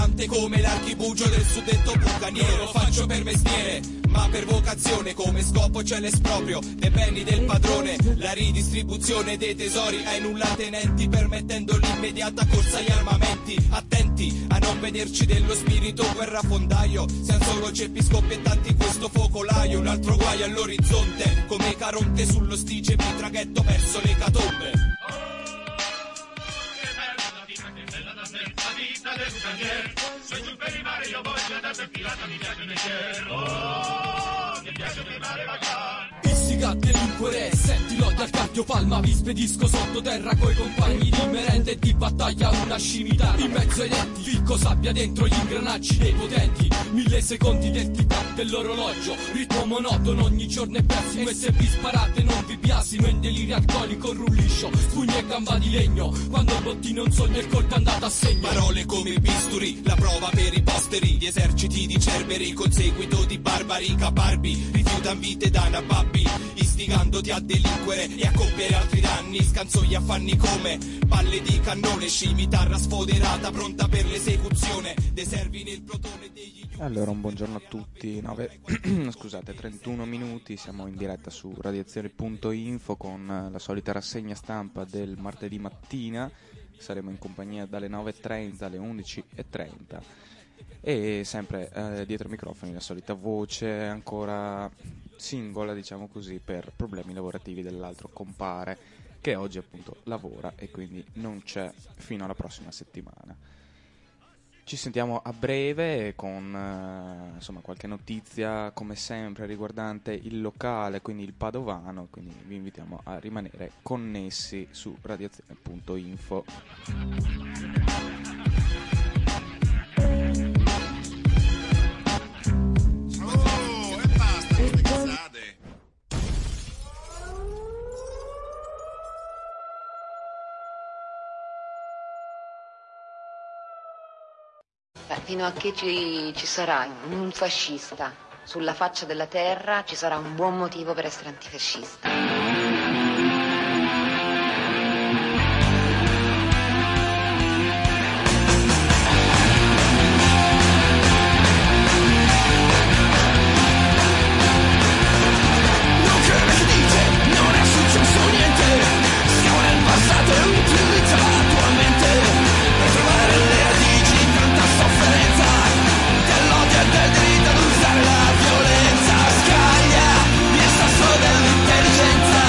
tirante come l'archibugio del suddetto bucaniero. Faccio per mestiere, ma per vocazione, come scopo c'è l'esproprio dei beni del padrone, la ridistribuzione dei tesori ai nullatenenti, permettendo l'immediata corsa agli armamenti. Attenti a non vederci dello spirito guerrafondaio, siamo solo ceppi scoppiettanti in questo focolaio. Un altro guaio all'orizzonte, come Caronte sullo stige, mi traghetto verso le catombe. Se giù per il mare io voglio andare per pirata, mi piace leggero. Oh, mi piace per mare vagare. Istiga delinquere, senti lotta al cacchio palma, vi spedisco sottoterra coi compagni di merenda e di battaglia una scimitana. In mezzo ai denti, ficco sabbia dentro gli ingranaggi dei potenti. 1000 secondi del tic-tac dell'orologio, ritmo monotono, ogni giorno è pessimo. E se vi sparate non vi biasimo, in delirio alcolico rulliscio, spugna e gamba di legno. Quando il bottino un sogno e il colpo è andato a segno. Parole come il bisturi, la prova per i posteri, gli eserciti di cerberi, col seguito di barbari caparbi, rifiutan vite da nababbi, istigandoti a delinquere e a compiere altri danni. Scanso gli affanni come palle di cannone, scimitarra sfoderata pronta per l'esecuzione, deservi nel plotone degli... Allora, un buongiorno a tutti. 31 minuti, siamo in diretta su radiazione.info con la solita rassegna stampa del martedì mattina. Saremo in compagnia dalle 9.30 alle 11.30 e sempre dietro i microfoni la solita voce ancora singola, diciamo così, per problemi lavorativi dell'altro compare che oggi appunto lavora e quindi non c'è fino alla prossima settimana. Ci sentiamo a breve con insomma qualche notizia come sempre riguardante il locale, quindi il padovano, quindi vi invitiamo a rimanere connessi su radiazione.info. Oh, e basta con le cazzate. Fino a che ci sarà un fascista sulla faccia della terra, ci sarà un buon motivo per essere antifascisti. Non crede che dite, non è successo niente, scava nel passato e utilizza attualmente per trovare le radici di tanta sofferenza, dell'odio e del diritto ad usare la violenza. Scaglia il sasso dell'intelligenza.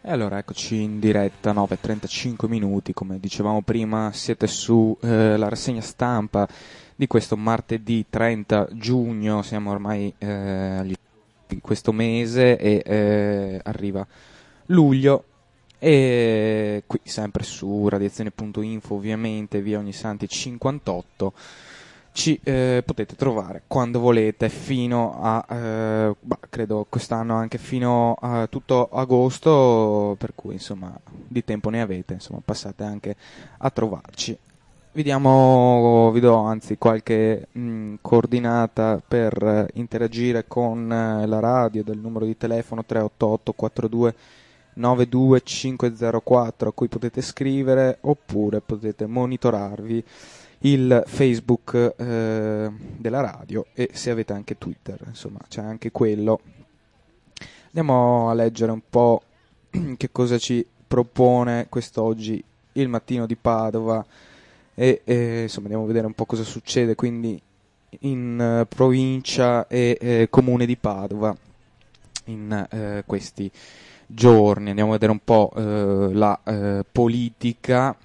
E allora eccoci in diretta, 9:35 minuti, come dicevamo prima, siete su la rassegna stampa di questo martedì 30 giugno, siamo ormai di questo mese e arriva luglio, e qui sempre su radiazione.info, ovviamente, via Ognissanti 58, ci potete trovare quando volete fino a, credo quest'anno anche fino a tutto agosto, per cui insomma di tempo ne avete, insomma passate anche a trovarci. Vi do anzi qualche coordinata per interagire con la radio, del numero di telefono 388 42 92504 a cui potete scrivere, oppure potete monitorarvi il Facebook della radio, e se avete anche Twitter, insomma c'è anche quello. Andiamo a leggere un po' che cosa ci propone quest'oggi il Mattino di Padova e insomma andiamo a vedere un po' cosa succede quindi in provincia e comune di Padova in questi giorni. Andiamo a vedere un po' la politica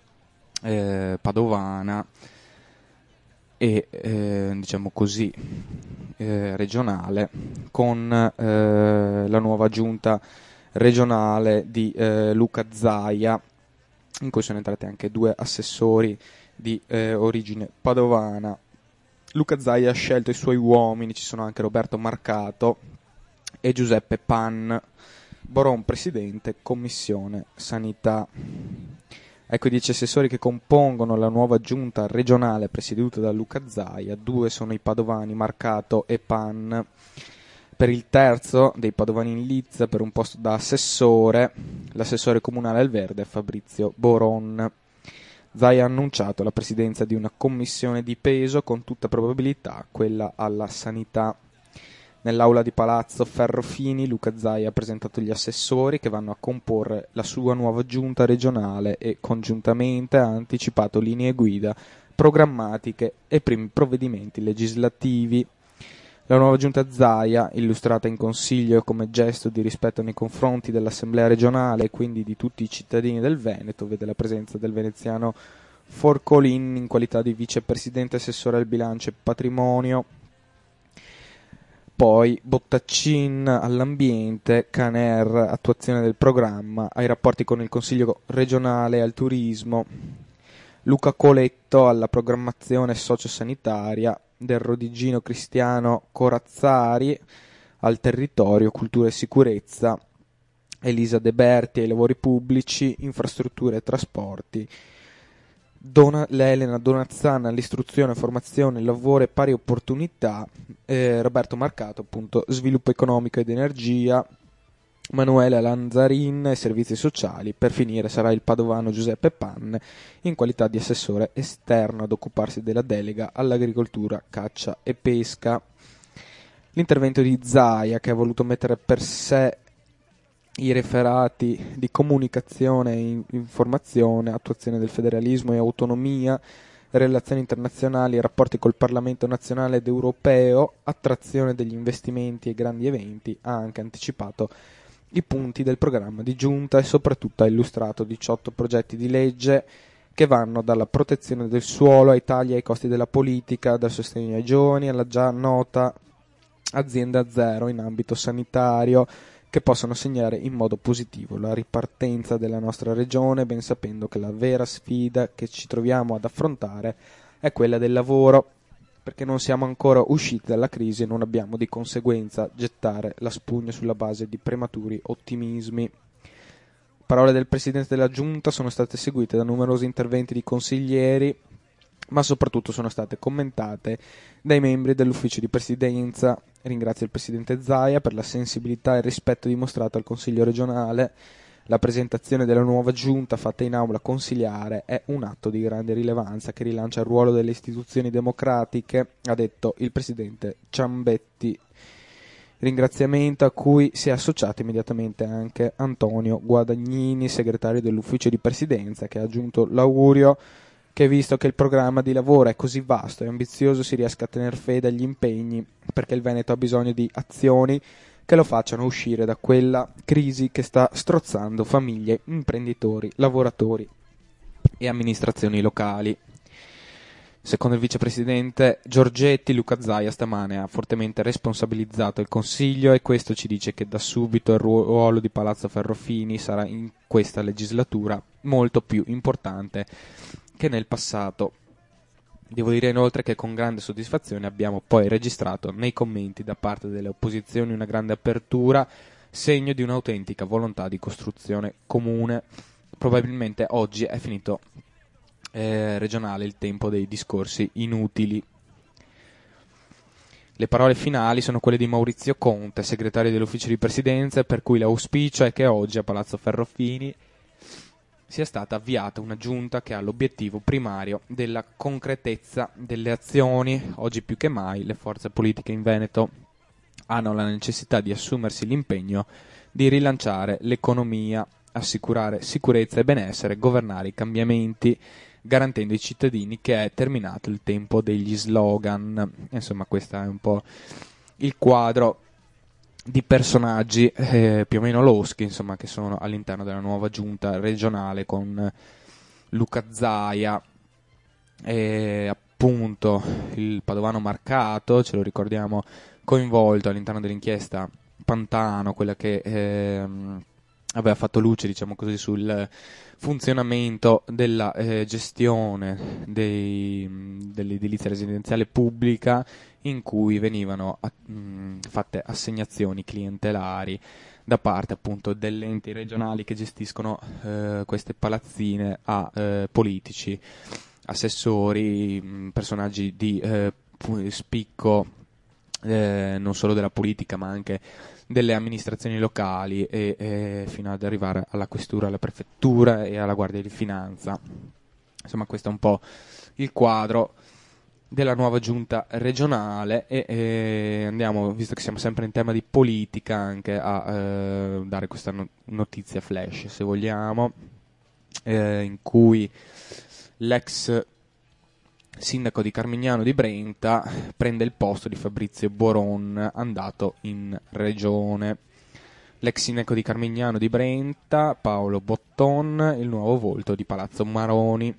padovana e diciamo così regionale, con la nuova giunta regionale di Luca Zaia, in cui sono entrati anche 2 assessori di origine padovana. Luca Zaia ha scelto i suoi uomini, ci sono anche Roberto Marcato e Giuseppe Pan. Boron presidente, commissione sanità. Ecco i 10 assessori che compongono la nuova giunta regionale presieduta da Luca Zaia. 2 sono i padovani, Marcato e Pan. Per il terzo dei padovani in lizza per un posto da assessore, l'assessore comunale al Verde Fabrizio Boron. Zaia ha annunciato la presidenza di una commissione di peso, con tutta probabilità quella alla sanità. Nell'aula di Palazzo Ferrofini Luca Zaia ha presentato gli assessori che vanno a comporre la sua nuova giunta regionale e congiuntamente ha anticipato linee guida programmatiche e primi provvedimenti legislativi. La nuova giunta Zaia, illustrata in consiglio come gesto di rispetto nei confronti dell'Assemblea regionale e quindi di tutti i cittadini del Veneto, vede la presenza del veneziano Forcolin in qualità di vicepresidente assessore al bilancio e patrimonio. Poi Bottaccin all'ambiente, Caner attuazione del programma, ai rapporti con il Consiglio regionale e al turismo, Luca Coletto alla programmazione sociosanitaria, Del Rodigino Cristiano Corazzari al territorio, cultura e sicurezza, Elisa De Berti ai lavori pubblici, infrastrutture e trasporti, Elena Donazzana all'istruzione, formazione, lavoro e pari opportunità, Roberto Marcato appunto sviluppo economico ed energia, Manuela Lanzarin ai servizi sociali. Per finire sarà il padovano Giuseppe Pan in qualità di assessore esterno ad occuparsi della delega all'agricoltura, caccia e pesca. L'intervento di Zaia, che ha voluto mettere per sé i referati di comunicazione e informazione, attuazione del federalismo e autonomia, relazioni internazionali, rapporti col Parlamento nazionale ed europeo, attrazione degli investimenti e grandi eventi, ha anche anticipato i punti del programma di giunta e soprattutto ha illustrato 18 progetti di legge che vanno dalla protezione del suolo ai tagli ai costi della politica, dal sostegno ai giovani alla già nota azienda zero in ambito sanitario, che possono segnare in modo positivo la ripartenza della nostra regione, ben sapendo che la vera sfida che ci troviamo ad affrontare è quella del lavoro, perché non siamo ancora usciti dalla crisi e non abbiamo di conseguenza gettare la spugna sulla base di prematuri ottimismi. Parole del Presidente della Giunta sono state seguite da numerosi interventi di consiglieri, ma soprattutto sono state commentate dai membri dell'ufficio di presidenza. Ringrazio il Presidente Zaia per la sensibilità e il rispetto dimostrato al Consiglio regionale. La presentazione della nuova giunta fatta in aula consiliare è un atto di grande rilevanza che rilancia il ruolo delle istituzioni democratiche, ha detto il Presidente Ciambetti. Ringraziamento a cui si è associato immediatamente anche Antonio Guadagnini, segretario dell'ufficio di presidenza, che ha aggiunto l'augurio che, visto che il programma di lavoro è così vasto e ambizioso, si riesca a tener fede agli impegni, perché il Veneto ha bisogno di azioni che lo facciano uscire da quella crisi che sta strozzando famiglie, imprenditori, lavoratori e amministrazioni locali. Secondo il vicepresidente Giorgetti, Luca Zaia stamane ha fortemente responsabilizzato il Consiglio e questo ci dice che da subito il ruolo di Palazzo Ferrofini sarà in questa legislatura molto più importante che nel passato. Devo dire inoltre che con grande soddisfazione abbiamo poi registrato nei commenti da parte delle opposizioni una grande apertura, segno di un'autentica volontà di costruzione comune. Probabilmente oggi è finito regionale il tempo dei discorsi inutili. Le parole finali sono quelle di Maurizio Conte, segretario dell'ufficio di presidenza, per cui l'auspicio è che oggi a Palazzo Ferrofini sia stata avviata una giunta che ha l'obiettivo primario della concretezza delle azioni. Oggi più che mai le forze politiche in Veneto hanno la necessità di assumersi l'impegno di rilanciare l'economia, assicurare sicurezza e benessere, governare i cambiamenti, garantendo ai cittadini che è terminato il tempo degli slogan. Insomma, questo è un po' il quadro di personaggi più o meno loschi, insomma, che sono all'interno della nuova giunta regionale con Luca Zaia e appunto il padovano Marcato, ce lo ricordiamo, coinvolto all'interno dell'inchiesta Pantano, quella che aveva fatto luce, diciamo così, sul funzionamento della gestione dell'edilizia residenziale pubblica, in cui venivano fatte assegnazioni clientelari da parte appunto delle enti regionali che gestiscono queste palazzine a politici, assessori, personaggi di spicco non solo della politica ma anche delle amministrazioni locali e fino ad arrivare alla questura, alla prefettura e alla Guardia di Finanza. Insomma, questo è un po' il quadro della nuova giunta regionale e andiamo, visto che siamo sempre in tema di politica, anche a dare questa notizia flash, se vogliamo, in cui l'ex sindaco di Carmignano di Brenta prende il posto di Fabrizio Boron, andato in regione. L'ex sindaco di Carmignano di Brenta, Paolo Botton, il nuovo volto di Palazzo Maroni.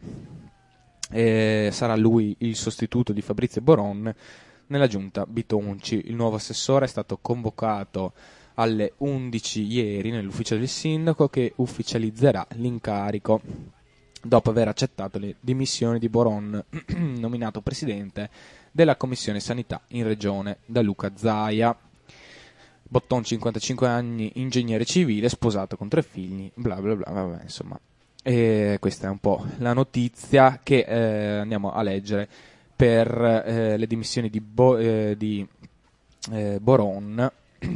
Sarà lui il sostituto di Fabrizio Boron nella giunta Bitonci. Il nuovo assessore è stato convocato alle 11 ieri nell'ufficio del sindaco, che ufficializzerà l'incarico dopo aver accettato le dimissioni di Boron, nominato presidente della commissione sanità in regione da Luca Zaia. Botton, 55 anni, ingegnere civile, sposato con 3 figli, bla bla bla, vabbè, insomma. E questa è un po' la notizia che andiamo a leggere per le dimissioni di Boron,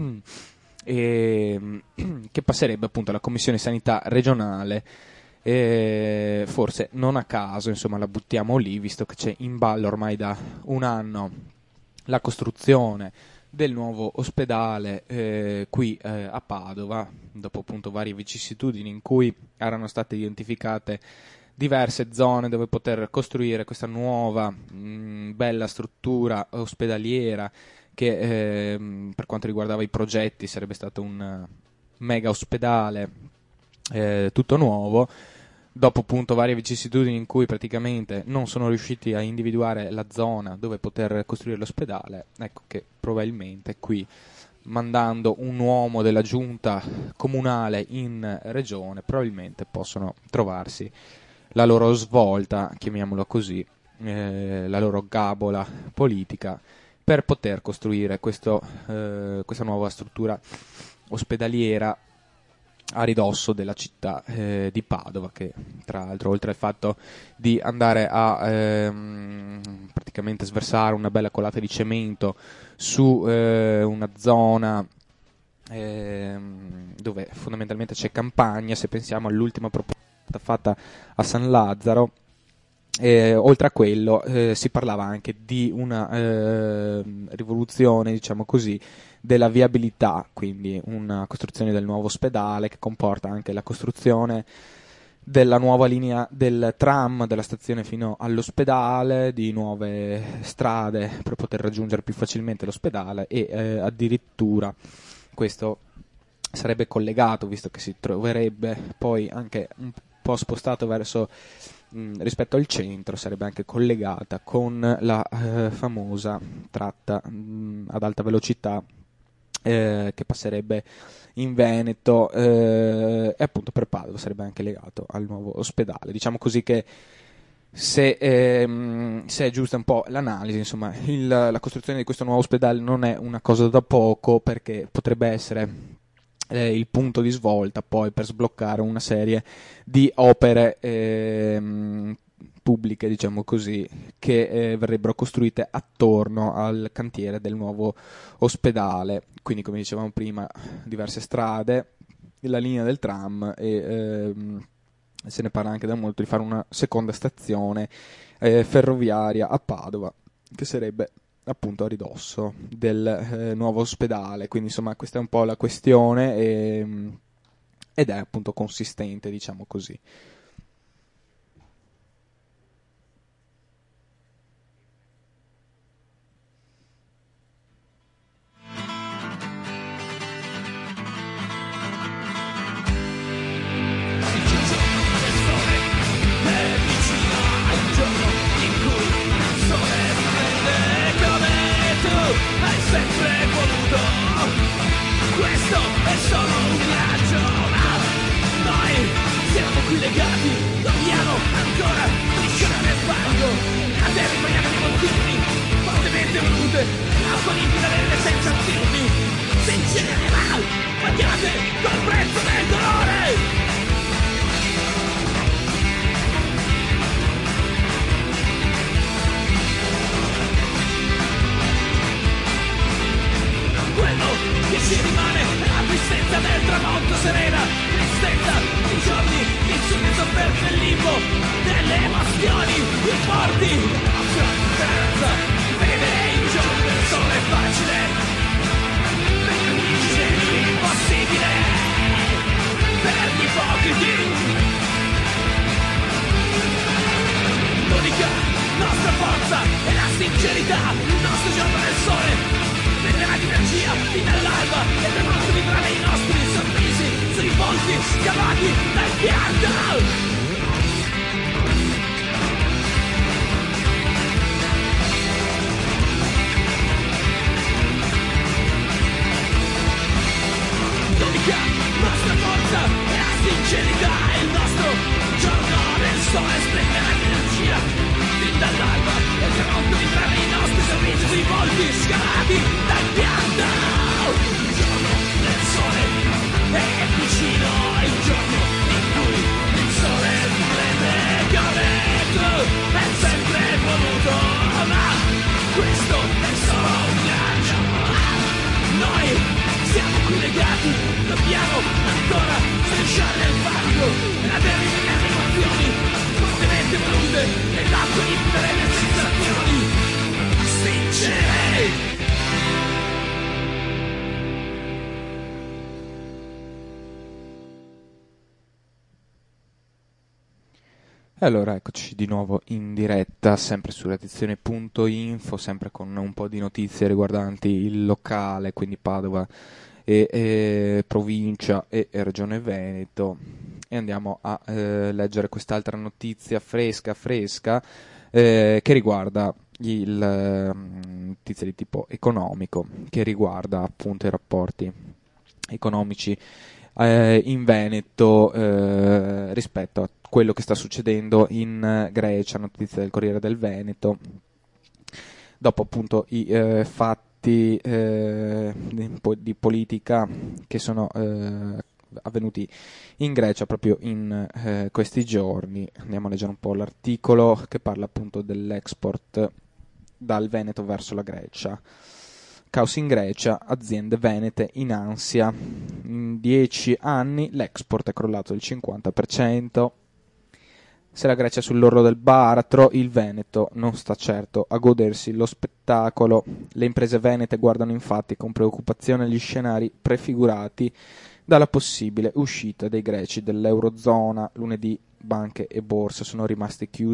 che passerebbe appunto alla commissione sanità regionale. Forse non a caso, insomma, la buttiamo lì, visto che c'è in ballo ormai da un anno la costruzione del nuovo ospedale qui a Padova, dopo appunto varie vicissitudini in cui erano state identificate diverse zone dove poter costruire questa nuova bella struttura ospedaliera che per quanto riguardava i progetti sarebbe stato un mega ospedale tutto nuovo. Dopo appunto varie vicissitudini in cui praticamente non sono riusciti a individuare la zona dove poter costruire l'ospedale, ecco che probabilmente qui, mandando un uomo della giunta comunale in regione, probabilmente possono trovarsi la loro svolta, chiamiamola così, la loro gabola politica, per poter costruire questa nuova struttura ospedaliera a ridosso della città di Padova, che tra l'altro, oltre al fatto di andare a praticamente sversare una bella colata di cemento su una zona dove fondamentalmente c'è campagna, se pensiamo all'ultima proposta fatta a San Lazzaro, oltre a quello si parlava anche di una rivoluzione, diciamo così, della viabilità, quindi una costruzione del nuovo ospedale che comporta anche la costruzione della nuova linea del tram della stazione fino all'ospedale, di nuove strade per poter raggiungere più facilmente l'ospedale e addirittura questo sarebbe collegato, visto che si troverebbe poi anche un po' spostato verso rispetto al centro, sarebbe anche collegata con la famosa tratta ad alta velocità che passerebbe in Veneto e appunto per Padova sarebbe anche legato al nuovo ospedale. Diciamo così che se è giusta un po' l'analisi, insomma, la costruzione di questo nuovo ospedale non è una cosa da poco, perché potrebbe essere il punto di svolta poi per sbloccare una serie di opere pubbliche, diciamo così, che verrebbero costruite attorno al cantiere del nuovo ospedale. Quindi, come dicevamo prima, diverse strade, la linea del tram e se ne parla anche da molto di fare una seconda stazione ferroviaria a Padova, che sarebbe appunto a ridosso del nuovo ospedale. Quindi insomma questa è un po' la questione ed è appunto consistente, diciamo così. Sempre voluto, questo è solo un viaggio, ma noi siamo qui legati, dobbiamo ancora strisciare nel fango, a te rimaniamo di continui, fortemente volute, apponibili alle sensazioni, sincere ma pagate col prezzo del dolore. Quello che ci rimane è la tristezza del tramonto serena, tristezza di giorni insieme per il limbo delle emozioni, i forti, la nostra speranza, vedere il giorno del sole facile, per gli indigeni impossibile, per gli ipocriti. L'unica nostra forza è la sincerità, il nostro giorno del sole prenderà di energia fino all'alba e per molto vivrà nei nostri sorrisi sui volti scavati dal pianto. L'unica nostra forza è la sincerità, il nostro giorno del sole splenderà di energia fin dall'alba e per molto vivrà nei nostri sorrisi sui volti scavati dal pianto. Il giorno del sole è vicino, il giorno in cui il sole splende come tu, è sempre voluto, ma questo è solo un viaggio. Noi siamo qui legati, dobbiamo ancora strisciare nel fango e avere le emozioni fortemente volute e l'acqua di le sensazioni sincere. Allora, eccoci di nuovo in diretta, sempre su redazione.info, sempre con un po' di notizie riguardanti il locale, quindi Padova e provincia e regione Veneto, e andiamo a leggere quest'altra notizia fresca che riguarda notizie di tipo economico, che riguarda appunto i rapporti economici in Veneto rispetto a quello che sta succedendo in Grecia. Notizia del Corriere del Veneto, dopo appunto i fatti di politica che sono avvenuti in Grecia proprio in questi giorni. Andiamo a leggere un po' l'articolo che parla appunto dell'export dal Veneto verso la Grecia. Caos in Grecia, aziende venete in ansia. In 10 anni l'export è crollato del 50%. Se la Grecia è sull'orlo del baratro, il Veneto non sta certo a godersi lo spettacolo. Le imprese venete guardano infatti con preoccupazione gli scenari prefigurati dalla possibile uscita dei greci dell'Eurozona. Lunedì banche e borse sono rimaste chiuse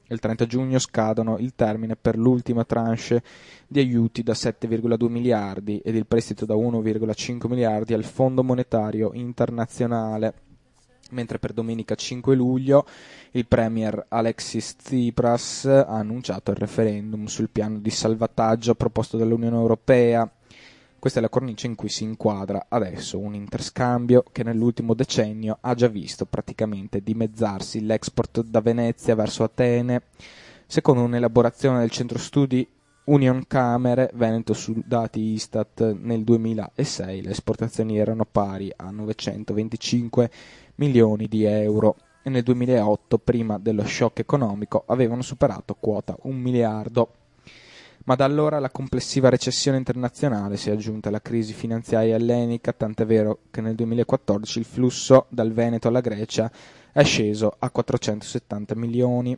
Il 30 giugno scadono il termine per l'ultima tranche di aiuti da 7,2 miliardi ed il prestito da 1,5 miliardi al Fondo Monetario Internazionale, mentre per domenica 5 luglio il premier Alexis Tsipras ha annunciato il referendum sul piano di salvataggio proposto dall'Unione Europea. Questa è la cornice in cui si inquadra adesso un interscambio che nell'ultimo decennio ha già visto praticamente dimezzarsi l'export da Venezia verso Atene. Secondo un'elaborazione del centro studi Union Camere Veneto su dati Istat, nel 2006 le esportazioni erano pari a 925 milioni di euro e nel 2008, prima dello shock economico, avevano superato quota 1 miliardo. Ma da allora la complessiva recessione internazionale si è aggiunta alla crisi finanziaria ellenica, tant'è vero che nel 2014 il flusso dal Veneto alla Grecia è sceso a 470 milioni.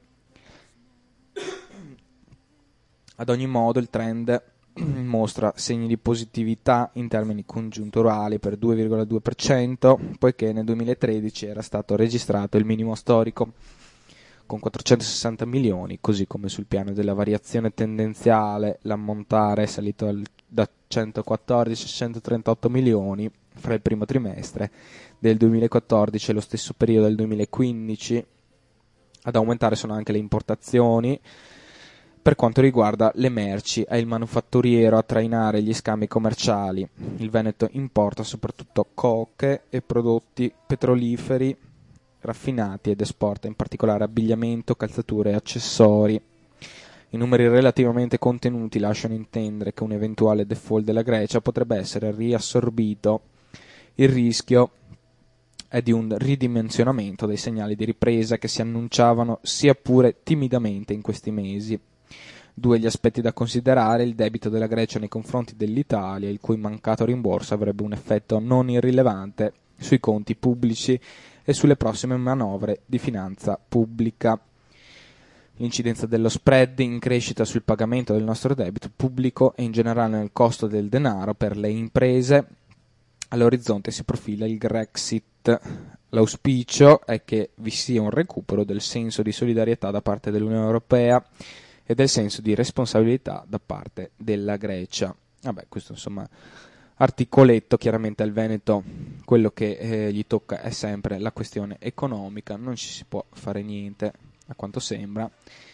Ad ogni modo il trend mostra segni di positività in termini congiunturali per 2,2%, poiché nel 2013 era stato registrato il minimo storico, con 460 milioni, così come sul piano della variazione tendenziale l'ammontare è salito da 114 a 138 milioni fra il primo trimestre del 2014 e lo stesso periodo del 2015. Ad aumentare sono anche le importazioni. Per quanto riguarda le merci, è il manufatturiero a trainare gli scambi commerciali. Il Veneto importa soprattutto coche e prodotti petroliferi raffinati ed esporta in particolare abbigliamento, calzature e accessori. I numeri relativamente contenuti lasciano intendere che un eventuale default della Grecia potrebbe essere riassorbito. Il rischio è di un ridimensionamento dei segnali di ripresa che si annunciavano sia pure timidamente in questi mesi. Due gli aspetti da considerare: il debito della Grecia nei confronti dell'Italia, il cui mancato rimborso avrebbe un effetto non irrilevante sui conti pubblici e sulle prossime manovre di finanza pubblica. L'incidenza dello spread in crescita sul pagamento del nostro debito pubblico e in generale nel costo del denaro per le imprese. All'orizzonte si profila il Grexit. L'auspicio è che vi sia un recupero del senso di solidarietà da parte dell'Unione Europea e del senso di responsabilità da parte della Grecia. Vabbè, questo insomma articoletto. Chiaramente al Veneto quello che gli tocca è sempre la questione economica, non ci si può fare niente a quanto sembra,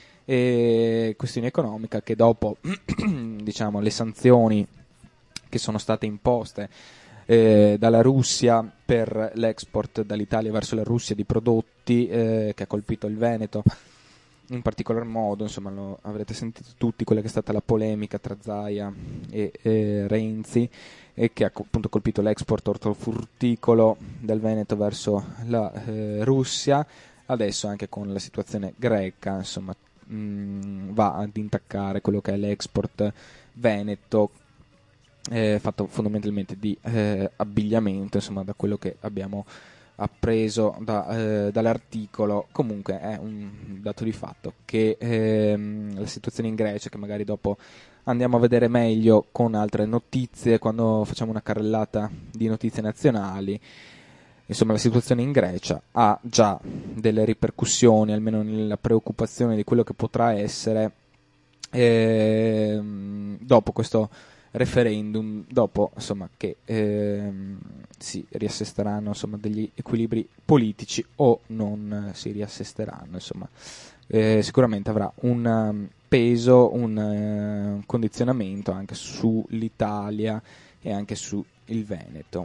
e questione economica che dopo diciamo le sanzioni che sono state imposte dalla Russia per l'export dall'Italia verso la Russia di prodotti che ha colpito il Veneto in particolar modo, insomma lo avrete sentito tutti, quella che è stata la polemica tra Zaia e Renzi, e che ha appunto colpito l'export ortofrutticolo del Veneto verso la Russia. Adesso anche con la situazione greca, insomma, va ad intaccare quello che è l'export veneto, fatto fondamentalmente di abbigliamento, insomma, da quello che abbiamo appreso dall'articolo. Comunque è un dato di fatto che la situazione in Grecia, che magari dopo andiamo a vedere meglio con altre notizie quando facciamo una carrellata di notizie nazionali, insomma la situazione in Grecia ha già delle ripercussioni, almeno nella preoccupazione di quello che potrà essere dopo questo referendum, dopo insomma che si riassesteranno insomma degli equilibri politici o non si riassesteranno, insomma sicuramente avrà un peso, un condizionamento anche sull'Italia e anche sul Veneto.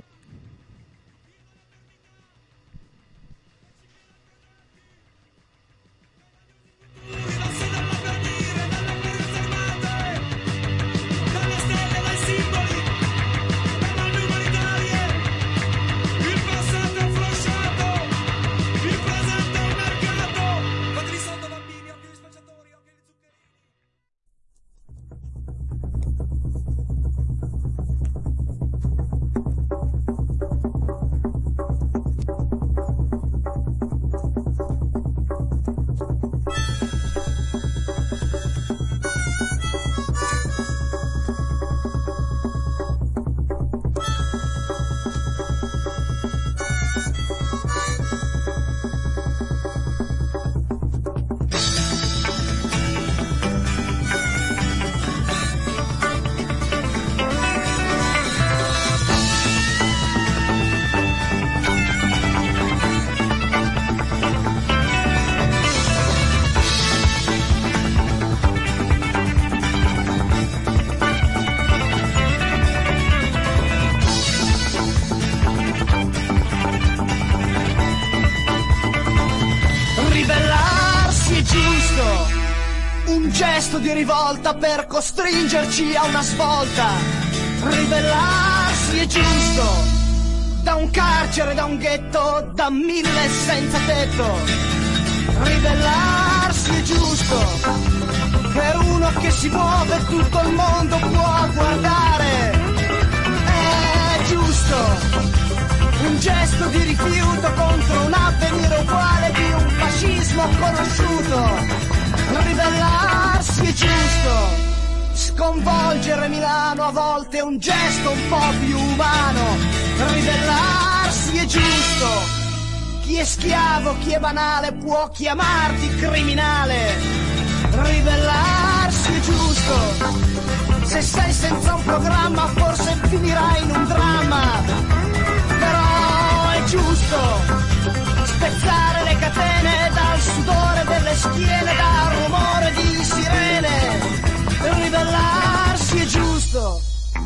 un gesto di rivolta per costringerci a una svolta. Ribellarsi è giusto, da un carcere, da un ghetto, da 1000 senza tetto. Ribellarsi è giusto, per uno che si muove tutto il mondo può guardare. È giusto, un gesto di rifiuto contro un avvenire uguale di un fascismo conosciuto. Ribellarsi è giusto, sconvolgere Milano a volte è un gesto un po' più umano. Ribellarsi è giusto, chi è schiavo, chi è banale può chiamarti criminale. Ribellarsi è giusto, se sei senza un programma forse finirai in un dramma. Però è giusto spezzare le catene dal sudore delle schiene, dal rumore di sirene. Ribellarsi è giusto.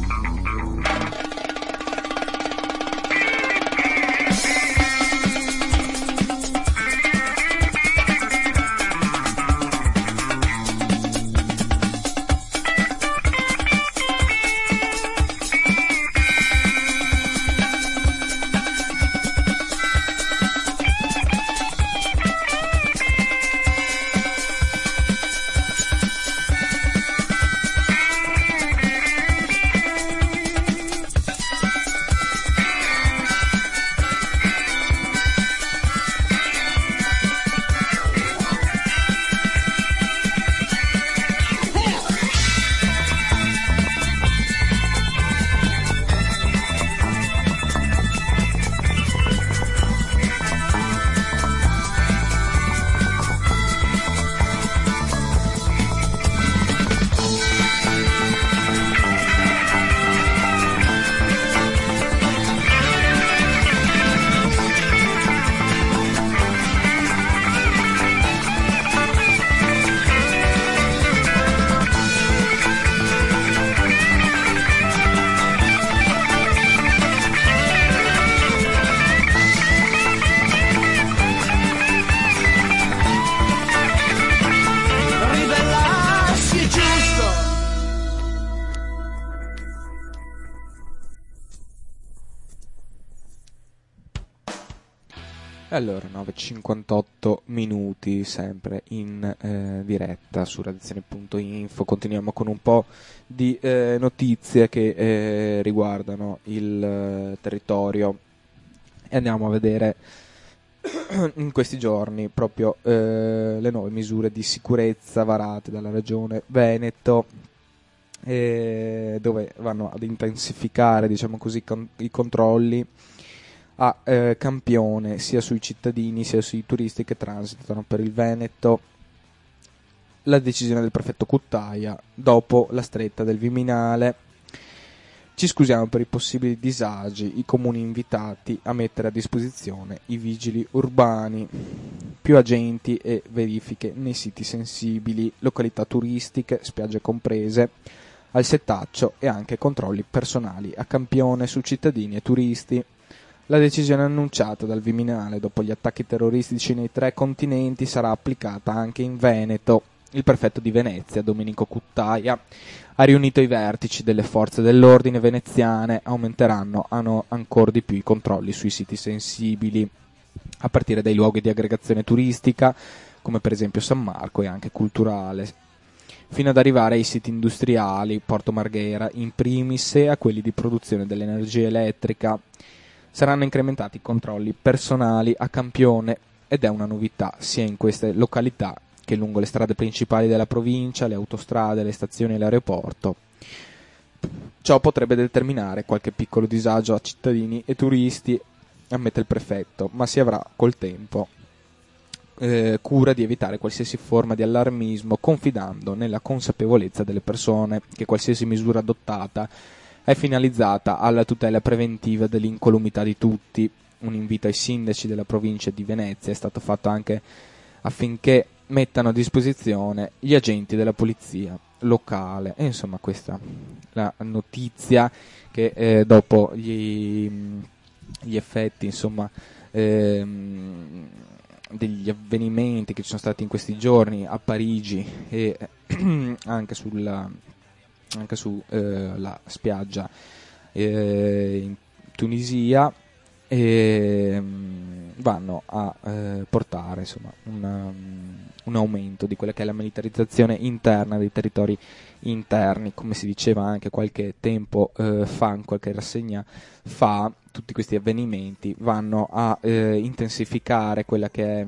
Allora, 9:58 minuti, sempre in diretta su radiazione.info. Continuiamo con un po' di notizie che riguardano il territorio e andiamo a vedere in questi giorni proprio le nuove misure di sicurezza varate dalla Regione Veneto, dove vanno ad intensificare, diciamo così, i controlli a campione sia sui cittadini sia sui turisti che transitano per il Veneto. La decisione del prefetto Cuttaia dopo la stretta del Viminale. Ci scusiamo per i possibili disagi, i comuni invitati a mettere a disposizione i vigili urbani, più agenti e verifiche nei siti sensibili, località turistiche, spiagge comprese, al setaccio e anche controlli personali a campione su cittadini e turisti. La decisione annunciata dal Viminale dopo gli attacchi terroristici nei 3 continenti sarà applicata anche in Veneto. Il prefetto di Venezia, Domenico Cuttaia, ha riunito i vertici delle forze dell'ordine veneziane. Aumenteranno ancora di più i controlli sui siti sensibili, a partire dai luoghi di aggregazione turistica, come per esempio San Marco e anche culturale, fino ad arrivare ai siti industriali, Porto Marghera in primis, e a quelli di produzione dell'energia elettrica. Saranno incrementati i controlli personali a campione ed è una novità sia in queste località che lungo le strade principali della provincia, le autostrade, le stazioni e l'aeroporto. Ciò potrebbe determinare qualche piccolo disagio a cittadini e turisti, ammette il prefetto, ma si avrà col tempo cura di evitare qualsiasi forma di allarmismo, confidando nella consapevolezza delle persone che qualsiasi misura adottata è finalizzata alla tutela preventiva dell'incolumità di tutti. Un invito ai sindaci della provincia di Venezia è stato fatto anche affinché mettano a disposizione gli agenti della polizia locale. E insomma, questa la notizia che dopo gli effetti, insomma, degli avvenimenti che ci sono stati in questi giorni a Parigi e anche su la spiaggia in Tunisia, e vanno a portare insomma un aumento di quella che è la militarizzazione interna dei territori interni. Come si diceva anche qualche tempo fa, in qualche rassegna fa, tutti questi avvenimenti vanno a intensificare quella che è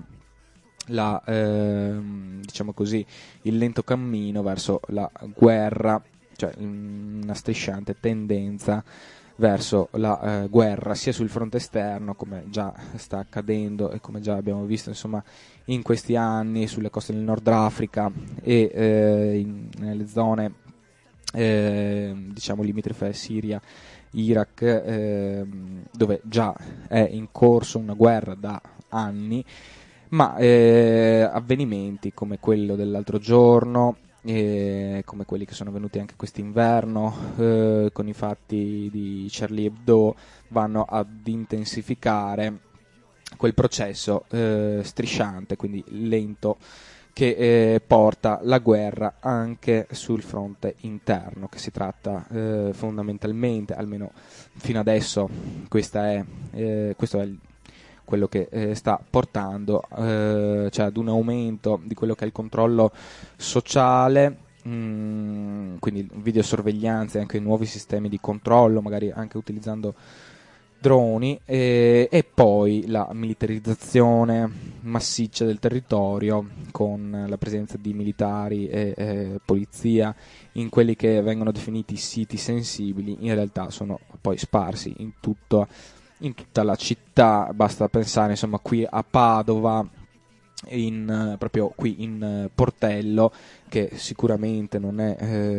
diciamo così, il lento cammino verso la guerra, cioè una strisciante tendenza verso la guerra, sia sul fronte esterno, come già sta accadendo e come già abbiamo visto insomma in questi anni sulle coste del Nord Africa e nelle zone diciamo limitrofe Siria, Iraq, dove già è in corso una guerra da anni, ma avvenimenti come quello dell'altro giorno, come quelli che sono avvenuti anche quest'inverno con i fatti di Charlie Hebdo, vanno ad intensificare quel processo strisciante, quindi lento, che porta la guerra anche sul fronte interno, che si tratta fondamentalmente, almeno fino adesso questo è quello che sta portando cioè ad un aumento di quello che è il controllo sociale, quindi videosorveglianza e anche nuovi sistemi di controllo, magari anche utilizzando droni, e poi la militarizzazione massiccia del territorio con la presenza di militari e polizia in quelli che vengono definiti siti sensibili. In realtà sono poi sparsi in tutta la città. Basta pensare insomma qui a Padova, proprio qui in Portello, che sicuramente non è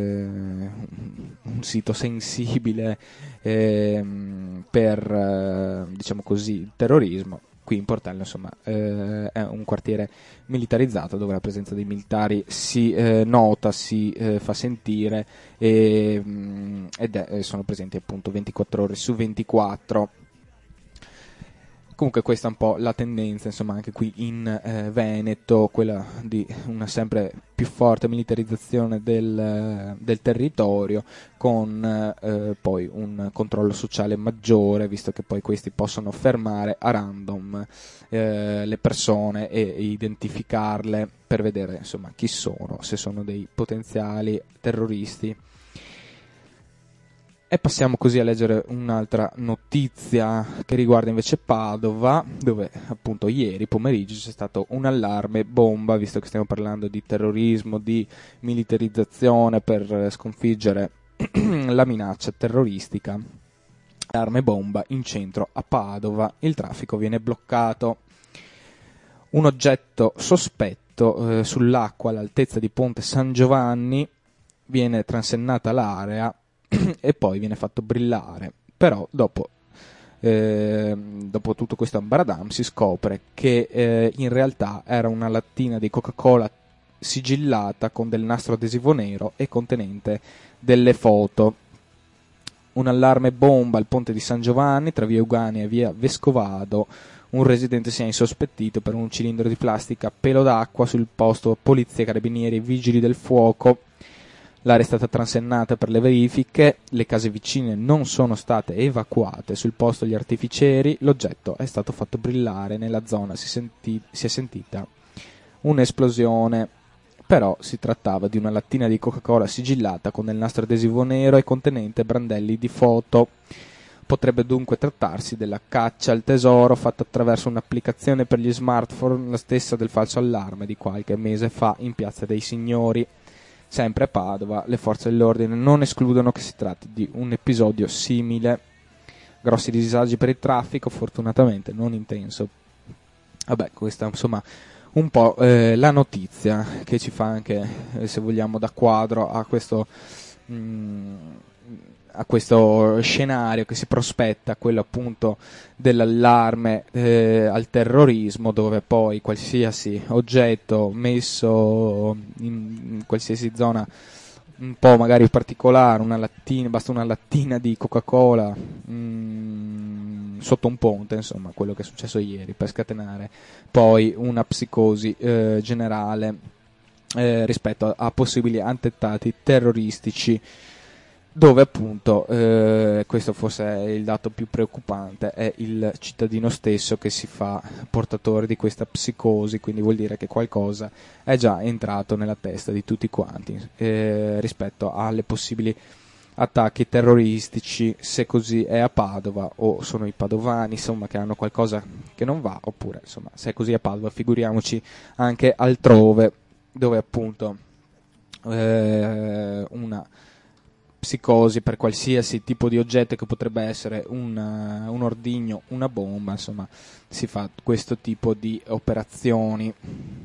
un sito sensibile per diciamo così il terrorismo. Qui in Portello insomma è un quartiere militarizzato dove la presenza dei militari si nota, si fa sentire, sono presenti appunto 24 ore su 24. Comunque questa è un po' la tendenza, insomma, anche qui in Veneto, quella di una sempre più forte militarizzazione del territorio, con poi un controllo sociale maggiore, visto che poi questi possono fermare a random le persone e identificarle per vedere insomma chi sono, se sono dei potenziali terroristi. E passiamo così a leggere un'altra notizia che riguarda invece Padova, dove appunto ieri pomeriggio c'è stato un allarme bomba, visto che stiamo parlando di terrorismo, di militarizzazione per sconfiggere la minaccia terroristica. Allarme bomba in centro a Padova, il traffico viene bloccato. Un oggetto sospetto sull'acqua all'altezza di Ponte San Giovanni, viene transennata l'area e poi viene fatto brillare. Però dopo tutto questo ambaradam si scopre che in realtà era una lattina di Coca-Cola sigillata con del nastro adesivo nero e contenente delle foto. Un allarme bomba al ponte di San Giovanni tra via Ugani e via Vescovado. Un residente si è insospettito per un cilindro di plastica pelo d'acqua sul posto polizia, carabinieri e vigili del fuoco. L'area è stata transennata per le verifiche, le case vicine non sono state evacuate, sul posto gli artificieri, l'oggetto è stato fatto brillare, nella zona si è sentita un'esplosione, però si trattava di una lattina di Coca-Cola sigillata con del nastro adesivo nero e contenente brandelli di foto. Potrebbe dunque trattarsi della caccia al tesoro fatta attraverso un'applicazione per gli smartphone, la stessa del falso allarme di qualche mese fa in Piazza dei Signori. Sempre a Padova, le forze dell'ordine non escludono che si tratti di un episodio simile. Grossi disagi per il traffico, fortunatamente non intenso. Vabbè, questa insomma un po' la notizia che ci fa anche, se vogliamo, da quadro a questo scenario che si prospetta, quello appunto dell'allarme al terrorismo, dove poi qualsiasi oggetto messo in qualsiasi zona un po' magari particolare, una lattina, basta una lattina di Coca-Cola sotto un ponte, insomma, quello che è successo ieri, per scatenare poi una psicosi generale rispetto a possibili attentati terroristici, dove appunto, questo forse è il dato più preoccupante, è il cittadino stesso che si fa portatore di questa psicosi, quindi vuol dire che qualcosa è già entrato nella testa di tutti quanti rispetto alle possibili attacchi terroristici, se così è a Padova o sono i padovani, insomma, che hanno qualcosa che non va, oppure insomma, se è così a Padova, figuriamoci anche altrove, dove appunto una psicosi per qualsiasi tipo di oggetto che potrebbe essere un ordigno, una bomba, insomma, si fa questo tipo di operazioni.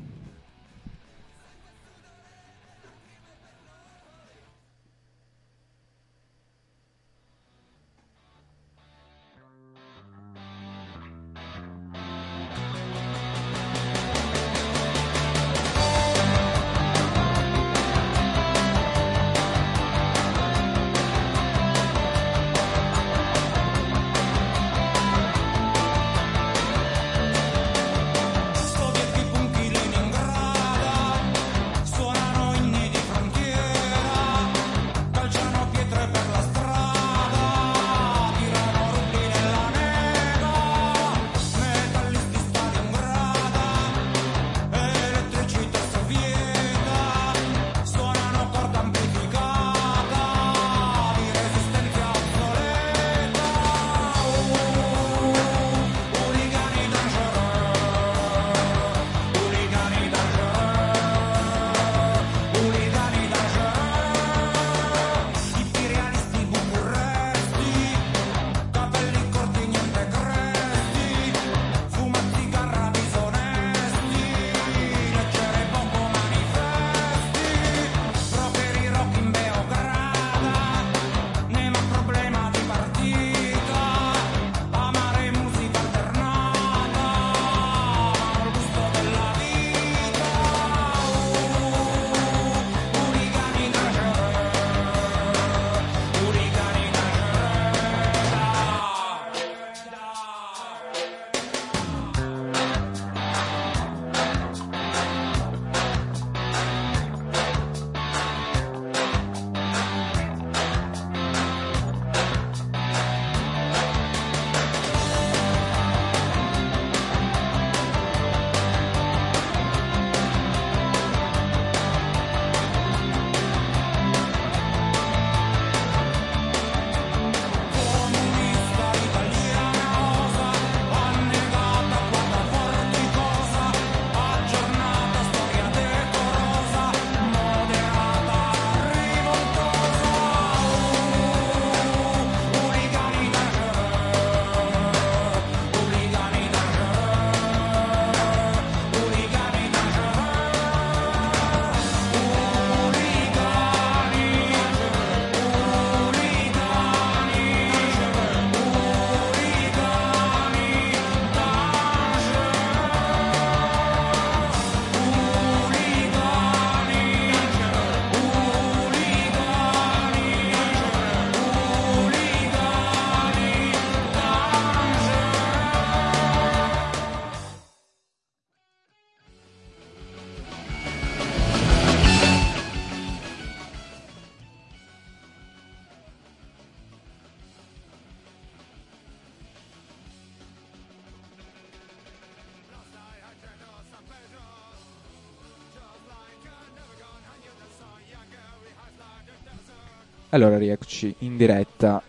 Allora, rieccoci in diretta,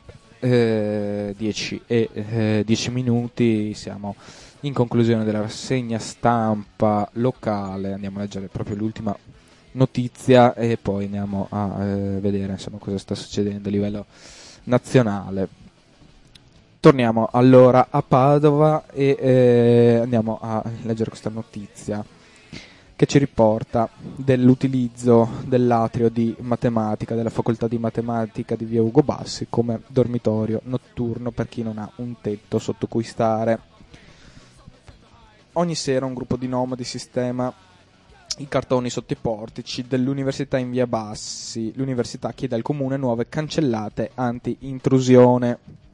10 e 10 minuti, siamo in conclusione della rassegna stampa locale, andiamo a leggere proprio l'ultima notizia e poi andiamo a vedere insomma cosa sta succedendo a livello nazionale. Torniamo allora a Padova e andiamo a leggere questa notizia che ci riporta dell'utilizzo dell'atrio di matematica, della facoltà di matematica di via Ugo Bassi come dormitorio notturno per chi non ha un tetto sotto cui stare. Ogni sera un gruppo di nomadi sistema i cartoni sotto i portici dell'università in via Bassi. L'università chiede al comune nuove cancellate anti-intrusione.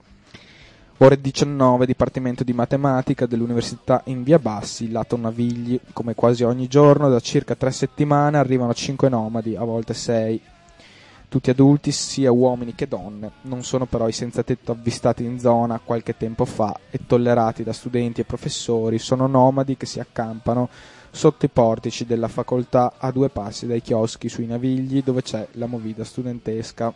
Ore 19, Dipartimento di Matematica dell'Università in via Bassi, lato Navigli. Come quasi ogni giorno, da circa 3 settimane, arrivano 5 nomadi, a volte 6. Tutti adulti, sia uomini che donne. Non sono però i senzatetto avvistati in zona qualche tempo fa e tollerati da studenti e professori. Sono nomadi che si accampano sotto i portici della facoltà a 2 passi dai chioschi sui Navigli, dove c'è la movida studentesca.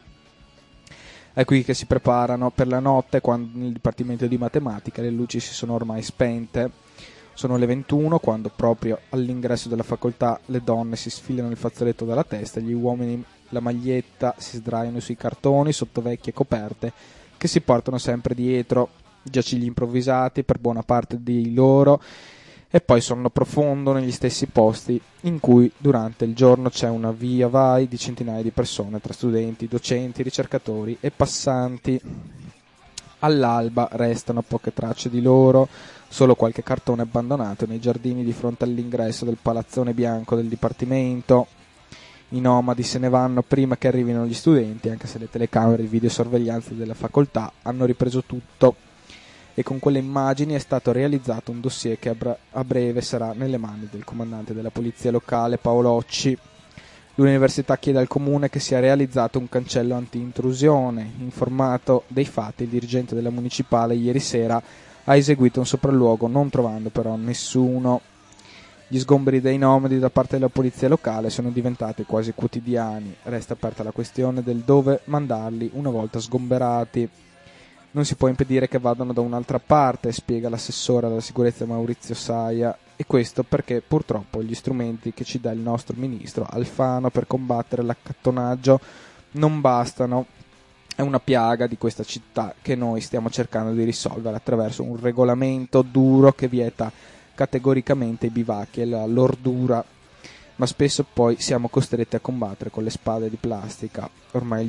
È qui che si preparano per la notte, quando nel Dipartimento di Matematica le luci si sono ormai spente. Sono le 21, quando proprio all'ingresso della facoltà le donne si sfilano il fazzoletto dalla testa, gli uomini la maglietta, si sdraiano sui cartoni sotto vecchie coperte che si portano sempre dietro, giacigli improvvisati per buona parte di loro, e poi sonno profondo negli stessi posti in cui durante il giorno c'è una via vai di centinaia di persone tra studenti, docenti, ricercatori e passanti. All'alba restano poche tracce di loro, solo qualche cartone abbandonato nei giardini di fronte all'ingresso del palazzone bianco del dipartimento. I nomadi se ne vanno prima che arrivino gli studenti, anche se le telecamere di videosorveglianza della facoltà hanno ripreso tutto, e con quelle immagini è stato realizzato un dossier che a breve sarà nelle mani del comandante della polizia locale Paolocci. L'università chiede al comune che sia realizzato un cancello anti-intrusione. Informato dei fatti, il dirigente della municipale ieri sera ha eseguito un sopralluogo, non trovando però nessuno. Gli sgomberi dei nomadi da parte della polizia locale sono diventati quasi quotidiani. Resta aperta la questione del dove mandarli una volta sgomberati. Non si può impedire che vadano da un'altra parte, spiega l'assessore alla sicurezza Maurizio Saia, e questo perché purtroppo gli strumenti che ci dà il nostro ministro Alfano per combattere l'accattonaggio non bastano. È una piaga di questa città che noi stiamo cercando di risolvere attraverso un regolamento duro che vieta categoricamente i bivacchi e la lordura, ma spesso poi siamo costretti a combattere con le spade di plastica. Ormai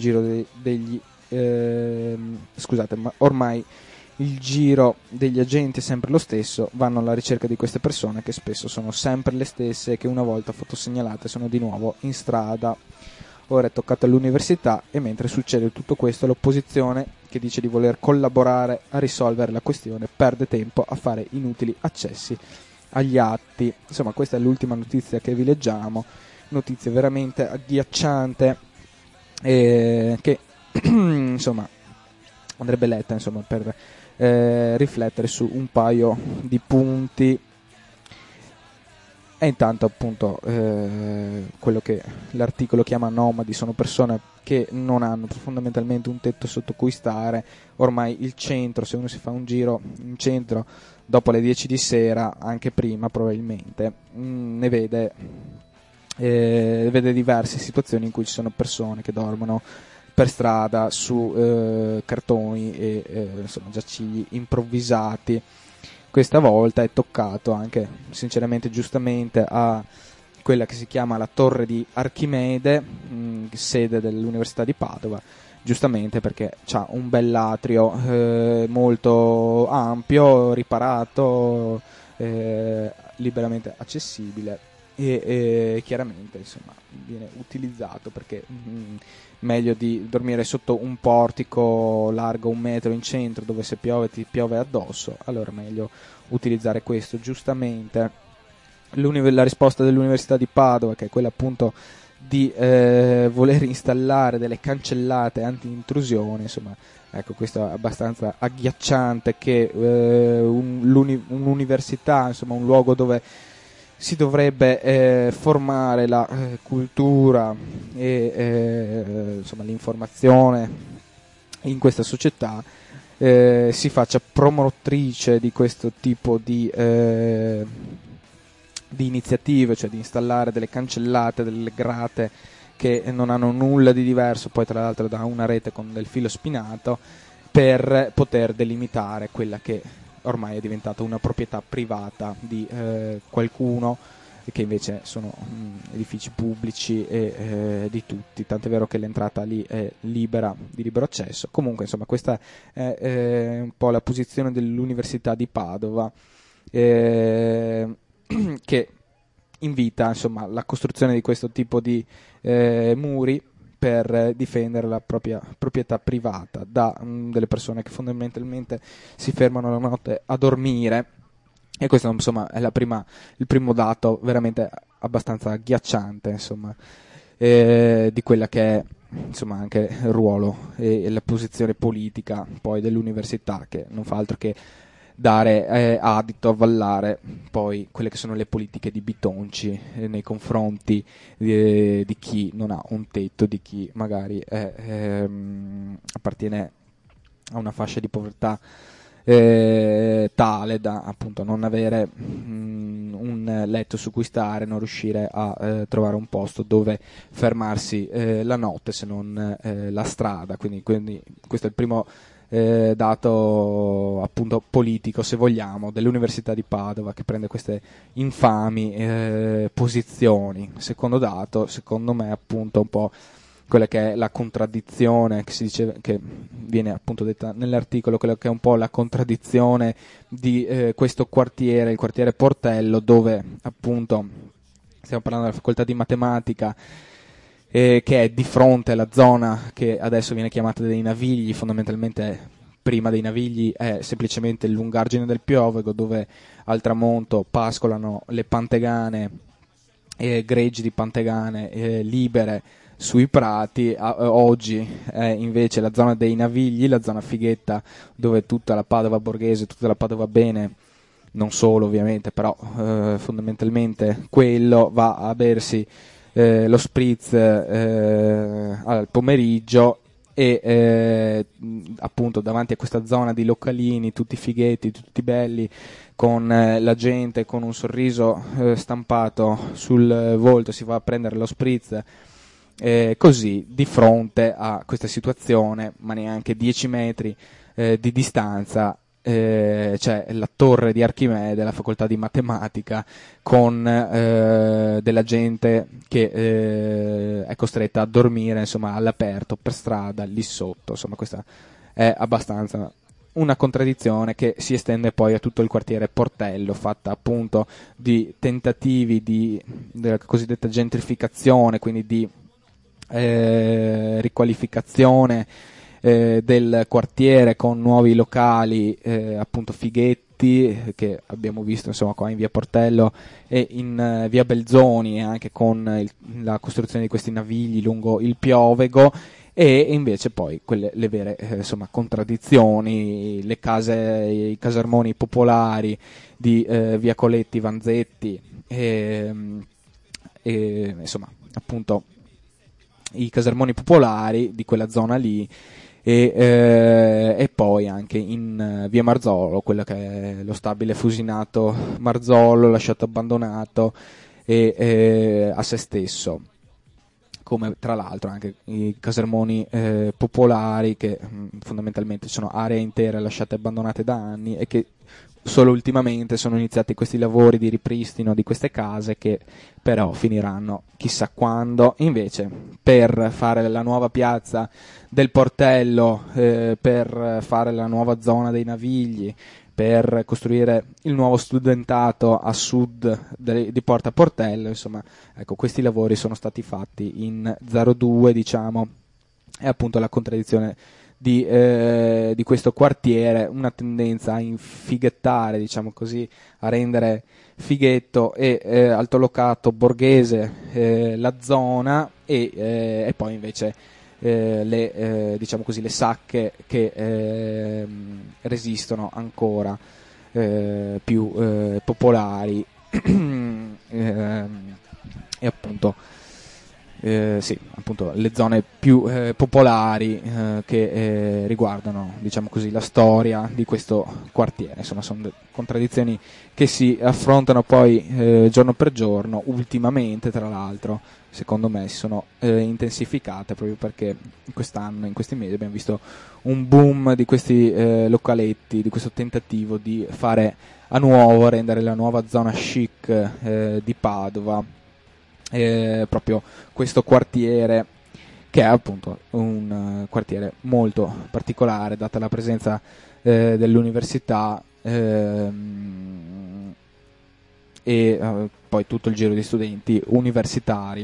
il giro degli agenti è sempre lo stesso, vanno alla ricerca di queste persone che spesso sono sempre le stesse e che una volta fotosegnalate sono di nuovo in strada. Ora è toccato all'università, e mentre succede tutto questo l'opposizione, che dice di voler collaborare a risolvere la questione, perde tempo a fare inutili accessi agli atti. Insomma, questa è l'ultima notizia che vi leggiamo, notizia veramente agghiacciante, che insomma andrebbe letta, insomma, per riflettere su un paio di punti. E intanto appunto quello che l'articolo chiama nomadi sono persone che non hanno fondamentalmente un tetto sotto cui stare. Ormai il centro, se uno si fa un giro in centro dopo le 10 di sera, anche prima probabilmente, ne vede diverse situazioni in cui ci sono persone che dormono per strada su cartoni e insomma giacigli improvvisati. Questa volta è toccato anche, sinceramente, giustamente, a quella che si chiama la Torre di Archimede, sede dell'Università di Padova, giustamente perché c'ha un bell'atrio molto ampio, riparato, liberamente accessibile, e chiaramente insomma viene utilizzato perché meglio di dormire sotto un portico largo 1 metro in centro dove se piove ti piove addosso, allora meglio utilizzare questo. Giustamente la risposta dell'Università di Padova, che è quella appunto di voler installare delle cancellate anti-intrusione, insomma, ecco, questo è abbastanza agghiacciante, che un'università, insomma un luogo dove si dovrebbe formare la cultura e insomma l'informazione in questa società, si faccia promotrice di questo tipo di iniziative, cioè di installare delle cancellate, delle grate che non hanno nulla di diverso, poi tra l'altro da una rete con del filo spinato, per poter delimitare quella che ormai è diventata una proprietà privata di qualcuno, che invece sono edifici pubblici e di tutti, tant'è vero che l'entrata lì è libera, di libero accesso. Comunque insomma questa è un po' la posizione dell'Università di Padova, che invita insomma la costruzione di questo tipo di muri per difendere la propria proprietà privata da delle persone che fondamentalmente si fermano la notte a dormire. E questo insomma è il primo dato veramente abbastanza agghiacciante, insomma, di quella che è insomma anche il ruolo e la posizione politica poi dell'università, che non fa altro che dare adito, avvallare poi quelle che sono le politiche di Bitonci nei confronti di chi non ha un tetto, di chi magari appartiene a una fascia di povertà tale da appunto non avere un letto su cui stare, non riuscire a trovare un posto dove fermarsi la notte se non la strada. Quindi questo è il primo dato appunto politico, se vogliamo, dell'Università di Padova, che prende queste infami posizioni. Secondo dato, secondo me, appunto un po' quella che è la contraddizione che si dice, che viene appunto detta nell'articolo, quella che è un po' la contraddizione di questo quartiere, il quartiere Portello, dove appunto stiamo parlando della facoltà di matematica, che è di fronte alla zona che adesso viene chiamata dei Navigli. Fondamentalmente prima dei Navigli è semplicemente il lungargine del Piovego, dove al tramonto pascolano le pantegane, greggi di pantegane libere sui prati. Oggi è invece la zona dei Navigli, la zona fighetta, dove tutta la Padova borghese, tutta la Padova bene, non solo ovviamente, però fondamentalmente quello va a bersi lo spritz al pomeriggio, e appunto davanti a questa zona di localini tutti fighetti, tutti belli, con la gente con un sorriso stampato sul volto, si va a prendere lo spritz. Così di fronte a questa situazione, ma neanche 10 metri di distanza, c'è la torre di Archimede della facoltà di matematica, con della gente che è costretta a dormire insomma all'aperto per strada lì sotto. Insomma, questa è abbastanza una contraddizione che si estende poi a tutto il quartiere Portello, fatta appunto di tentativi della cosiddetta gentrificazione, quindi di riqualificazione del quartiere con nuovi locali appunto fighetti, che abbiamo visto insomma qua in via Portello e in via Belzoni, e anche con la costruzione di questi navigli lungo il Piovego. E invece poi le vere insomma contraddizioni, le case, i casermoni popolari di via Coletti, Vanzetti, e insomma appunto i casermoni popolari di quella zona lì, e poi anche in via Marzolo, quello che è lo stabile fusinato Marzolo, lasciato abbandonato a se stesso, come tra l'altro anche i casermoni popolari, che fondamentalmente sono aree intere lasciate abbandonate da anni, e che solo ultimamente sono iniziati questi lavori di ripristino di queste case, che però finiranno chissà quando. Invece per fare la nuova piazza del Portello, per fare la nuova zona dei Navigli, per costruire il nuovo studentato a sud di Porta Portello, insomma, ecco, questi lavori sono stati fatti in 02, diciamo. È appunto la contraddizione di questo quartiere, una tendenza a infighettare, diciamo così, a rendere fighetto e altolocato borghese la zona, e poi invece diciamo così, le sacche che resistono ancora più popolari e appunto sì, appunto le zone più popolari che riguardano, diciamo così, la storia di questo quartiere. Insomma, sono contraddizioni che si affrontano poi giorno per giorno. Ultimamente, tra l'altro, secondo me si sono intensificate, proprio perché quest'anno, in questi mesi, abbiamo visto un boom di questi localetti, di questo tentativo di fare a nuovo, rendere la nuova zona chic di Padova, proprio questo quartiere, che è appunto un quartiere molto particolare, data la presenza dell'università, e poi tutto il giro di studenti universitari.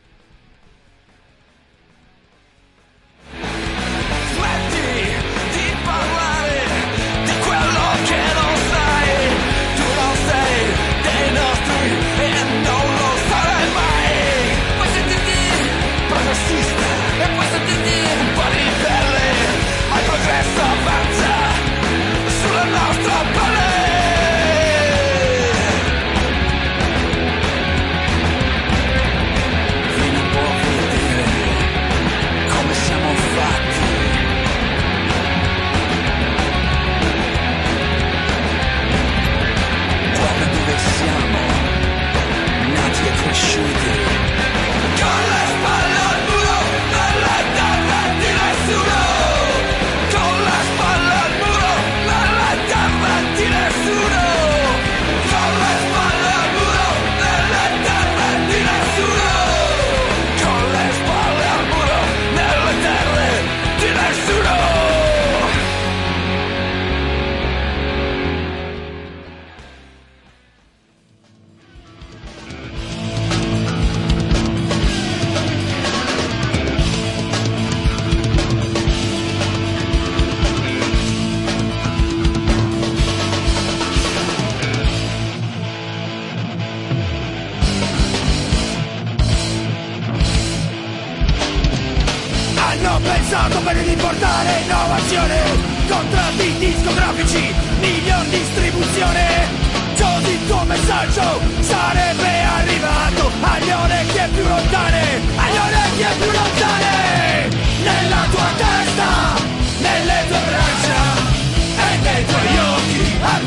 pensato bene di portare innovazione, contratti discografici, milioni di distribuzione. Così il tuo messaggio sarebbe arrivato agli orecchie più lontane, agli orecchie più lontane. Nella tua testa, nelle tue braccia e nei tuoi occhi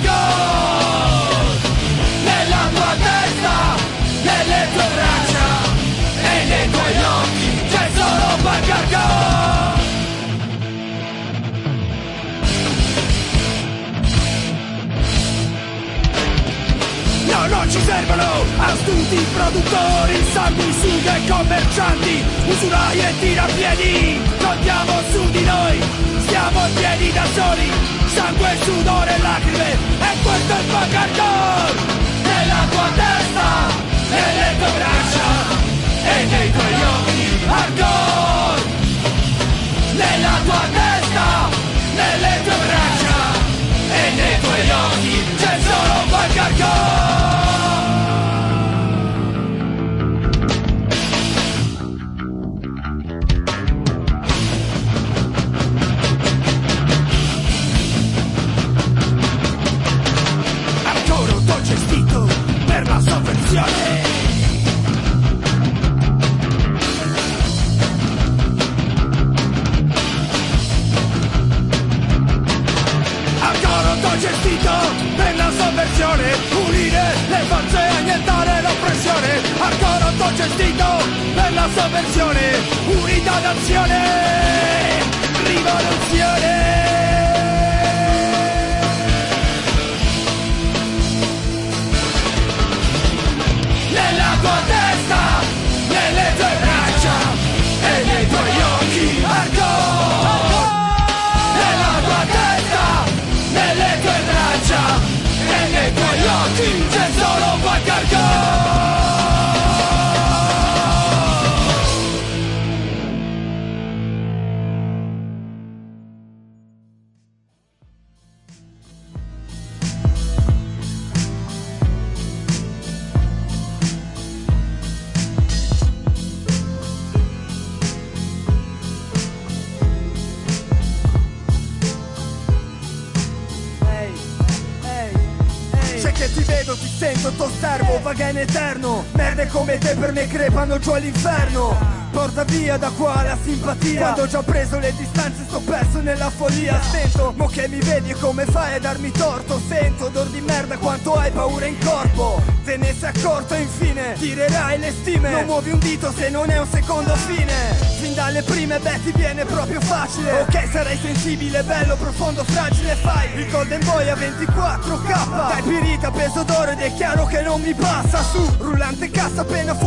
hardcore. Nella tua testa, nelle tue braccia e nei tuoi occhi c'è solo punk hardcore. No, non ci servono astuti produttori, sanguisughe e commercianti, usurai e tirapiedi. Contiamo su di noi, stiamo in piedi da soli, sangue, sudore e lacrime, e questo è il punk hardcore. Nella tua testa, nelle tue braccia e nei tuoi occhi hardcore. Nella tua testa, nelle tue braccia e nei tuoi occhi c'è solo punk hardcore. Gestito per la sovvenzione. Ancora un gestito per la sovversione, unire le forze e annientare l'oppressione. Ancora un gestito per la sovversione, unità d'azione, rivoluzione. Nella tua testa, nelle tue braccia e nei tuoi occhi hardcore. Nella tua testa, nelle tue braccia e nei tuoi occhi c'è solo punk hardcore. Ti sento, t'osservo, vaga in eterno. Merde come te per me crepano giù all'inferno. Porta via da qua la simpatia, quando ho già preso le distanze sto perso nella follia. Sento, mo che mi vedi come fai a darmi torto. Sento odor di merda quanto hai paura in corpo. Te ne sei accorto e infine tirerai le stime. Non muovi un dito se non è un secondo fine. Fin dalle prime ti viene proprio facile. Ok, sarai sensibile, bello, profondo, fragile. Fai il golden boy a 24k. Dai pirita, peso d'oro ed è chiaro che non mi passa. Su, rullante cassa appena fuori dalla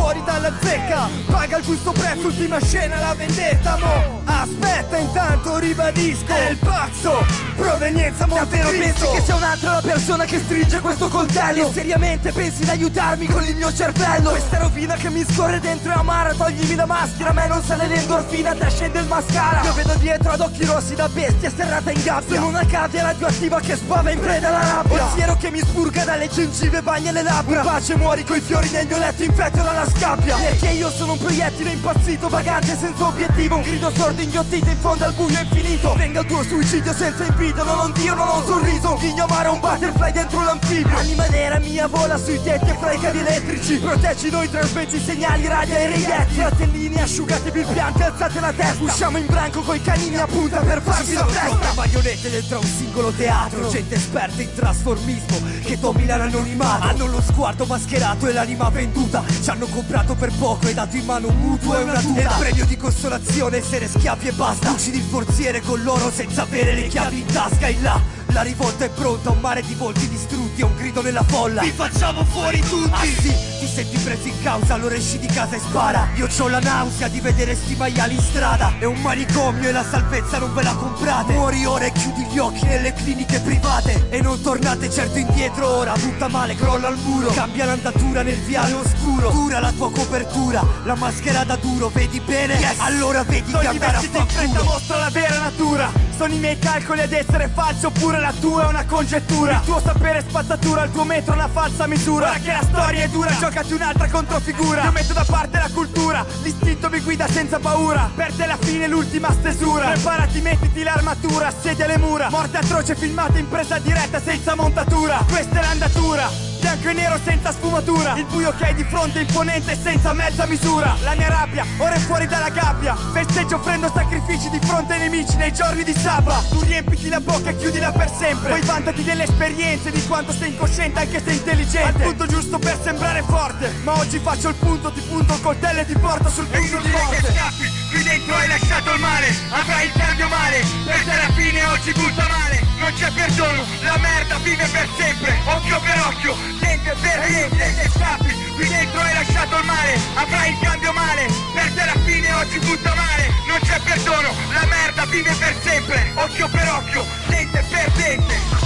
la zecca, paga il giusto prezzo, ultima scena, la vendetta. Mo aspetta, intanto ribadisco, è il pazzo, provenienza Monte Cristo. Davvero pensi che sia un'altra la persona che stringe questo coltello? E seriamente pensi di aiutarmi con il mio cervello? Questa rovina che mi scorre dentro è amara, toglimi la maschera, a me non sale l'endorfina, te scende il mascara. Io vedo dietro ad occhi rossi da bestia serrata in gabbia, sono una cavia radioattiva che spava in preda alla rabbia. Ho il siero che mi spurga dalle gengive, bagna le labbra. In pace muori coi fiori nel mio letto infetto dalla scabbia. Perché io sono un proiettile impazzito, vagante senza obiettivo, un grido sordo inghiottito in fondo al buio infinito. Venga il tuo suicidio senza invidio, non ho un dio, non ho un sorriso, un ghigno amaro, un butterfly dentro l'anfibio. Anima nera mia vola sui tetti e fra i cavi elettrici, proteggi noi, trasmetti segnali radio ai reietti. Fratellini asciugatevi il pianto, alzate la testa, usciamo in branco coi canini a punta per farvi la festa. Marionette dentro a un singolo teatro, gente esperta in trasformismo che domina l'anonimato. Hanno lo sguardo mascherato e l'anima venduta, ci hanno comprato per poco e dato in mano un mutuo e una tuta. E il premio di consolazione, essere schiavi e basta. Uccidi il forziere con loro senza avere le chiavi in tasca. In là la rivolta è pronta, un mare di volti distrutti e un grido nella folla. Vi facciamo fuori tutti! Ah sì, ti senti preso in causa, allora esci di casa e spara. Io c'ho la nausea di vedere sti maiali in strada. È un manicomio e la salvezza non ve la comprate. Muori ora e chiudi gli occhi nelle cliniche private. E non tornate certo indietro ora, butta male, crolla al muro. Cambia l'andatura nel viale oscuro, dura la tua copertura, la maschera da duro, vedi bene? Yes. Allora vedi che andare a fanculo. Mostra la vera natura. Sono i miei calcoli ad essere falso, oppure la tua è una congettura. Il tuo sapere è spazzatura, il tuo metro è una falsa misura. Ora che la storia è dura, giocati un'altra controfigura. Io metto da parte la cultura, l'istinto mi guida senza paura. Per te la fine l'ultima stesura. Preparati, mettiti l'armatura, assedia le mura. Morte atroce filmata in presa diretta senza montatura. Questa è l'andatura, bianco e nero senza sfumatura. Il buio che hai di fronte è imponente e senza mezza misura. La mia rabbia ora è fuori dalla gabbia, festeggio offrendo sacrifici di fronte ai nemici nei giorni di Sabba. Tu riempiti la bocca e chiudila per sempre, poi vantati delle esperienze, di quanto sei incosciente anche se intelligente. Al punto giusto per sembrare forte, ma oggi faccio il punto, ti punto il coltello e ti porto sul punto di morte. Scappi, qui dentro hai lasciato il male, avrai il cambio male, per te la fine oggi butta male. Non c'è perdono, la merda vive per sempre, occhio per occhio, dente per dente. Scappi, qui dentro hai lasciato il male, avrai il cambio male, per te la fine oggi butta male. Non c'è perdono, la merda vive per sempre, occhio per occhio, dente per dente.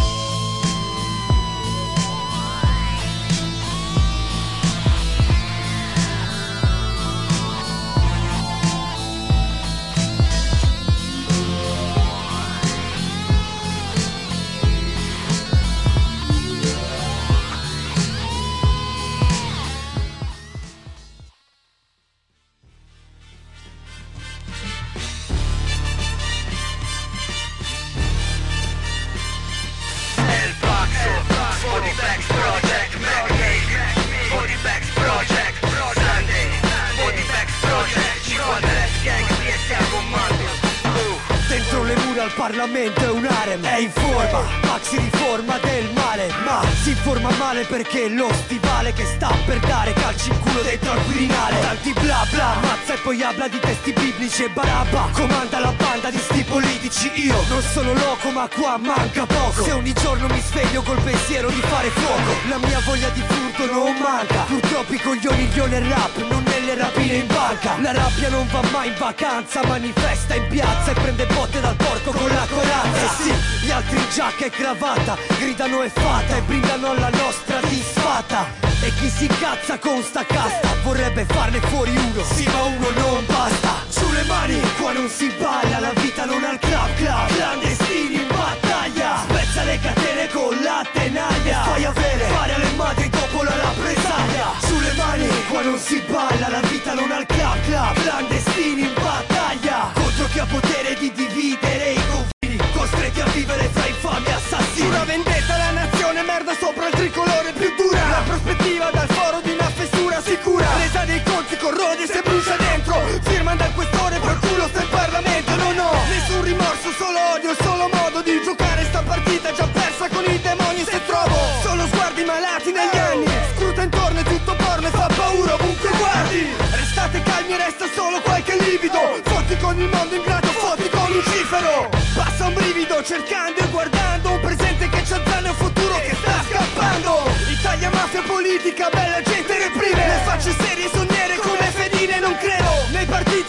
Al Parlamento è un harem, è in forma, Max si riforma del male, ma si informa male perché lo stivale che sta per dare calci in culo dentro al Quirinale. Tanti bla bla, mazza e poi habla di testi biblici e barabba, comanda la banda di sti politici. Io non sono loco ma qua manca poco, se ogni giorno mi sveglio col pensiero di fare fuoco. La mia voglia di furto non manca, purtroppo i coglioni io nel rap, non nelle rapine in banca. La rabbia non va mai in vacanza, manifesta in piazza e prende botte dal porco con la corazza. E sì, gli altri in giacca e cravatta gridano e fata e brindano alla nostra disfatta. E chi si cazza con sta casta vorrebbe farne fuori uno, sì ma uno non basta. Su le mani, qua non si balla, la vita non ha il club club. Clandestini in battaglia, spezza le catene con la tenaglia, fai avere, fare alle madri dopo la rappresaglia. Sulle mani, qua non si balla, la vita non ha il club club. Clandestini in battaglia, contro chi ha potere di dividere i confini, costretti a vivere fra infami e assassini. Una vendetta la nazione, merda sopra il tricolore più dura. La prospettiva dal foro di una fessura sicura, resa dei conti corrode se brucia dentro. Firma dal questore per culo sta in Parlamento. Non ho nessun rimorso, solo odio, solo modo di giocare sta partita già persa con i demoni. Se trovo solo sguardi malati negli anni, scruta intorno e tutto porno e fa paura ovunque guardi. Restate calmi e resta solo qualche livido, fotti con il mondo ingrato, fotti con Lucifero. Passa un brivido cercando e guardando un presente che c'ha zanno e un futuro che sta scappando. Italia, mafia, politica, bella gente reprime, le facce serie sono nere come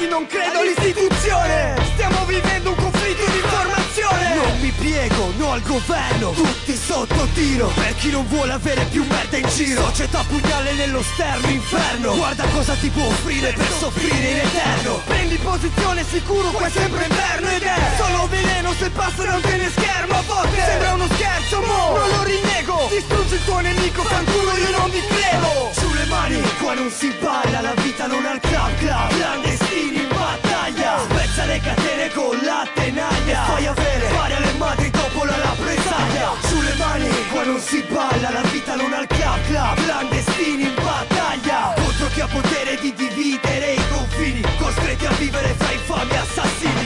non credo all'istituzione. Stiamo vivendo un conflitto di informazione. Non mi piego, no al governo, tutti sotto tiro. Per chi non vuole avere più merda in giro. Società pugnale nello sterno inferno. Guarda cosa ti può offrire per soffrire in eterno. Prendi posizione sicuro, qua è sempre inverno. Ed è solo veleno se passa non te ne schermo. A volte sembra uno scherzo, mo non lo rinnego. Distruggi il tuo nemico, fanculo, io non vi credo. Sulle mani, qua non si balla, la vita non ha il club club. Clandestini in battaglia, spezza le catene con la tenaglia. Fai avere pari alle madri dopo la rappresaglia. Sulle mani, qua non si balla, la vita non ha il club club. Clandestini in battaglia, contro chi ha potere di dividere i confini, costretti a vivere fra infami assassini.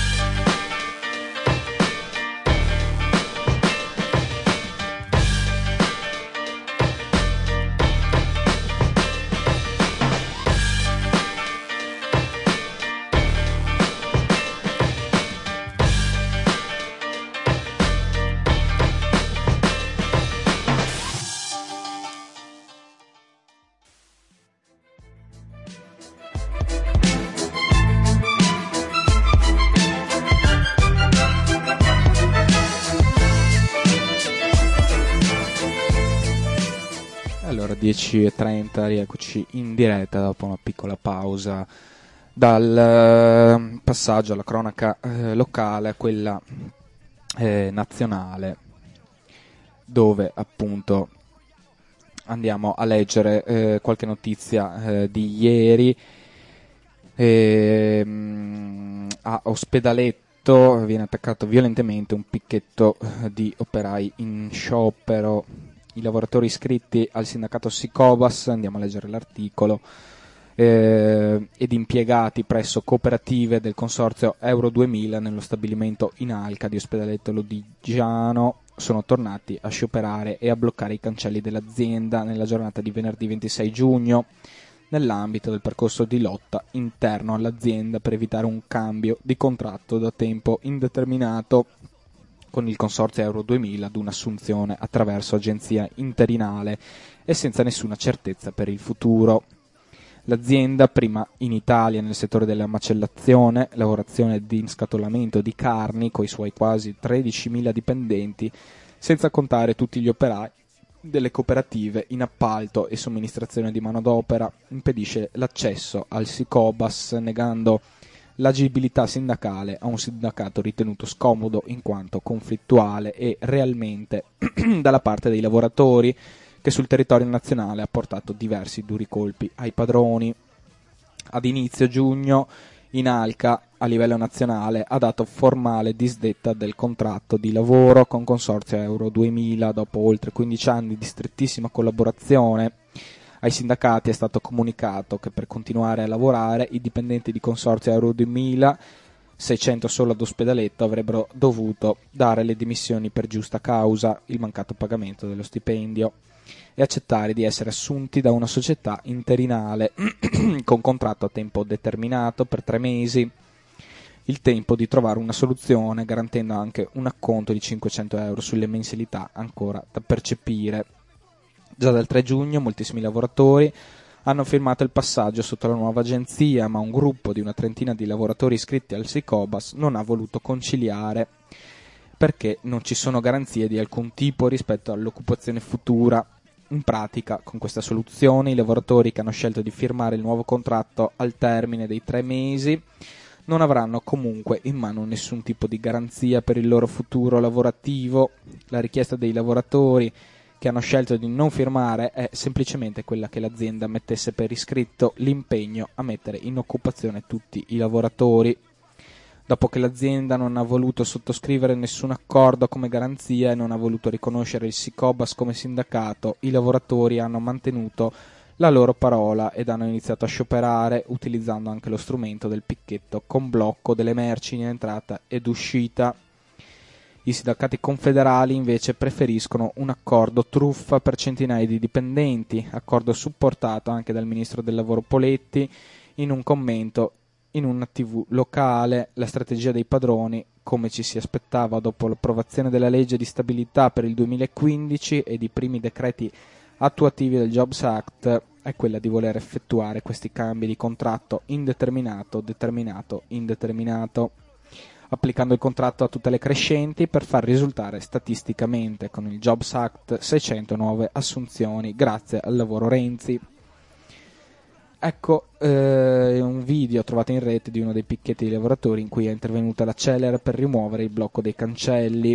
Allora, 10:30, rieccoci in diretta dopo una piccola pausa dal passaggio alla cronaca locale a quella nazionale, dove appunto andiamo a leggere qualche notizia di ieri. A Ospedaletto viene attaccato violentemente un picchetto di operai in sciopero. I lavoratori iscritti al sindacato Sicobas, andiamo a leggere l'articolo, ed impiegati presso cooperative del consorzio Euro 2000 nello stabilimento Inalca di Ospedaletto Lodigiano sono tornati a scioperare e a bloccare i cancelli dell'azienda nella giornata di venerdì 26 giugno nell'ambito del percorso di lotta interno all'azienda per evitare un cambio di contratto da tempo indeterminato con il consorzio Euro 2000 ad un'assunzione attraverso agenzia interinale e senza nessuna certezza per il futuro. L'azienda, prima in Italia nel settore della macellazione, lavorazione ed inscatolamento di carni, con i suoi quasi 13.000 dipendenti, senza contare tutti gli operai delle cooperative in appalto e somministrazione di manodopera, impedisce l'accesso al Sicobas, negando l'agibilità sindacale a un sindacato ritenuto scomodo in quanto conflittuale e realmente dalla parte dei lavoratori, che sul territorio nazionale ha portato diversi duri colpi ai padroni. Ad inizio giugno Inalca a livello nazionale ha dato formale disdetta del contratto di lavoro con Consorzio Euro 2000 dopo oltre 15 anni di strettissima collaborazione. Ai sindacati è stato comunicato che per continuare a lavorare i dipendenti di Consorzio Euro 2000, 600 solo ad Ospedaletto, avrebbero dovuto dare le dimissioni per giusta causa, il mancato pagamento dello stipendio, e accettare di essere assunti da una società interinale con contratto a tempo determinato per 3 mesi, il tempo di trovare una soluzione, garantendo anche un acconto di 500 euro sulle mensilità ancora da percepire. Già dal 3 giugno moltissimi lavoratori hanno firmato il passaggio sotto la nuova agenzia, ma un gruppo di una trentina di lavoratori iscritti al Sicobas non ha voluto conciliare perché non ci sono garanzie di alcun tipo rispetto all'occupazione futura. In pratica, con questa soluzione, i lavoratori che hanno scelto di firmare il nuovo contratto al termine dei 3 mesi non avranno comunque in mano nessun tipo di garanzia per il loro futuro lavorativo. La richiesta dei lavoratori che hanno scelto di non firmare è semplicemente quella che l'azienda mettesse per iscritto l'impegno a mettere in occupazione tutti i lavoratori. Dopo che l'azienda non ha voluto sottoscrivere nessun accordo come garanzia e non ha voluto riconoscere il Sicobas come sindacato, i lavoratori hanno mantenuto la loro parola ed hanno iniziato a scioperare, utilizzando anche lo strumento del picchetto con blocco delle merci in entrata ed uscita. I sindacati confederali invece preferiscono un accordo truffa per centinaia di dipendenti, accordo supportato anche dal ministro del lavoro Poletti in un commento in una TV locale. La strategia dei padroni, come ci si aspettava dopo l'approvazione della legge di stabilità per il 2015 ed i primi decreti attuativi del Jobs Act, è quella di voler effettuare questi cambi di contratto indeterminato, determinato, indeterminato, applicando il contratto a tutte le crescenti per far risultare statisticamente con il Jobs Act 600 nuove assunzioni grazie al lavoro Renzi. Ecco un video trovato in rete di uno dei picchetti dei lavoratori in cui è intervenuta la Celer per rimuovere il blocco dei cancelli.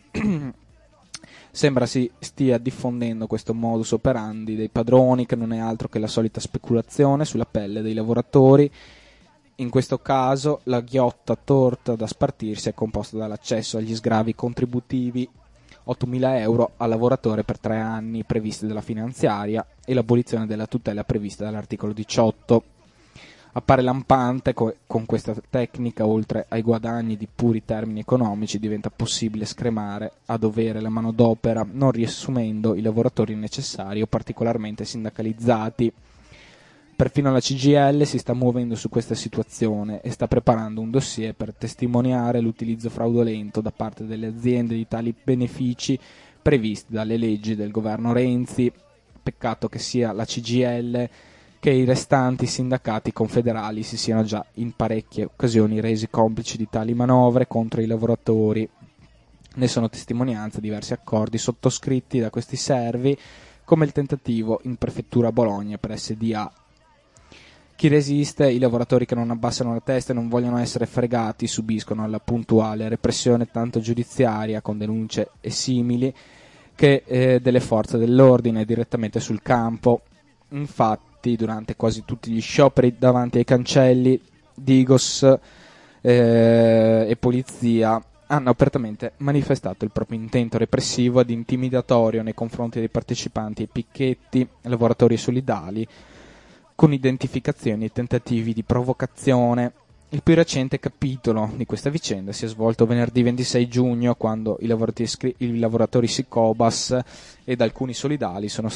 Sembra si stia diffondendo questo modus operandi dei padroni, che non è altro che la solita speculazione sulla pelle dei lavoratori. In questo caso la ghiotta torta da spartirsi è composta dall'accesso agli sgravi contributivi, 8.000 euro al lavoratore per 3 anni previsti dalla finanziaria, e l'abolizione della tutela prevista dall'articolo 18. Appare lampante con questa tecnica, oltre ai guadagni di puri termini economici, diventa possibile scremare a dovere la manodopera, non riassumendo i lavoratori necessari o particolarmente sindacalizzati. Perfino la CGIL si sta muovendo su questa situazione e sta preparando un dossier per testimoniare l'utilizzo fraudolento da parte delle aziende di tali benefici previsti dalle leggi del governo Renzi. Peccato che sia la CGIL che i restanti sindacati confederali si siano già in parecchie occasioni resi complici di tali manovre contro i lavoratori. Ne sono testimonianza diversi accordi sottoscritti da questi servi, come il tentativo in prefettura Bologna per SDA. Chi resiste, i lavoratori che non abbassano la testa e non vogliono essere fregati, subiscono la puntuale repressione tanto giudiziaria con denunce e simili che delle forze dell'ordine direttamente sul campo. Infatti, durante quasi tutti gli scioperi davanti ai cancelli, Digos e polizia hanno apertamente manifestato il proprio intento repressivo ed intimidatorio nei confronti dei partecipanti ai picchetti, lavoratori solidali, con identificazioni e tentativi di provocazione. Il più recente capitolo di questa vicenda si è svolto venerdì 26 giugno, quando i lavoratori Sicobas ed alcuni solidali sono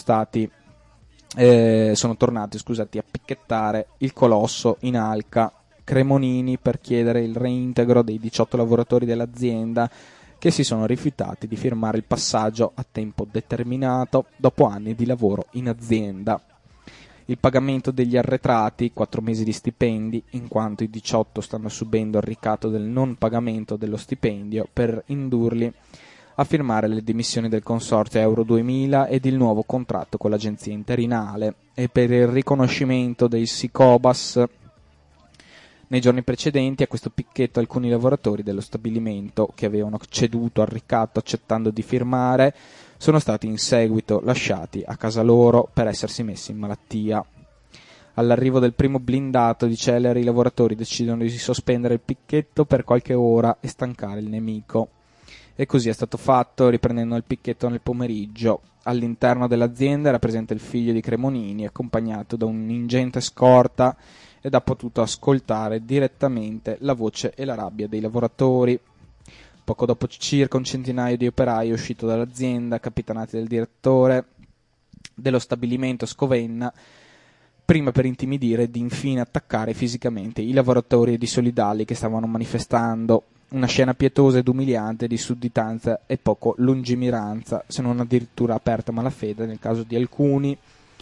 tornati a picchettare il colosso in Alca Cremonini per chiedere il reintegro dei 18 lavoratori dell'azienda che si sono rifiutati di firmare il passaggio a tempo determinato dopo anni di lavoro in azienda. Il pagamento degli arretrati, 4 mesi di stipendi, in quanto i 18 stanno subendo il ricatto del non pagamento dello stipendio, per indurli a firmare le dimissioni del consorzio Euro 2000 ed il nuovo contratto con l'agenzia interinale, e per il riconoscimento dei Sicobas. Nei giorni precedenti a questo picchetto alcuni lavoratori dello stabilimento, che avevano ceduto al ricatto accettando di firmare, sono stati in seguito lasciati a casa loro per essersi messi in malattia. All'arrivo del primo blindato di Celer, i lavoratori decidono di sospendere il picchetto per qualche ora e stancare il nemico. E così è stato fatto, riprendendo il picchetto nel pomeriggio. All'interno dell'azienda era presente il figlio di Cremonini, accompagnato da un'ingente scorta, ed ha potuto ascoltare direttamente la voce e la rabbia dei lavoratori. Poco dopo circa un centinaio di operai è uscito dall'azienda, capitanati dal direttore dello stabilimento Scovenna, prima per intimidire ed infine attaccare fisicamente i lavoratori ed i solidali che stavano manifestando. Una scena pietosa ed umiliante di sudditanza e poco lungimiranza, se non addirittura aperta malafede nel caso di alcuni,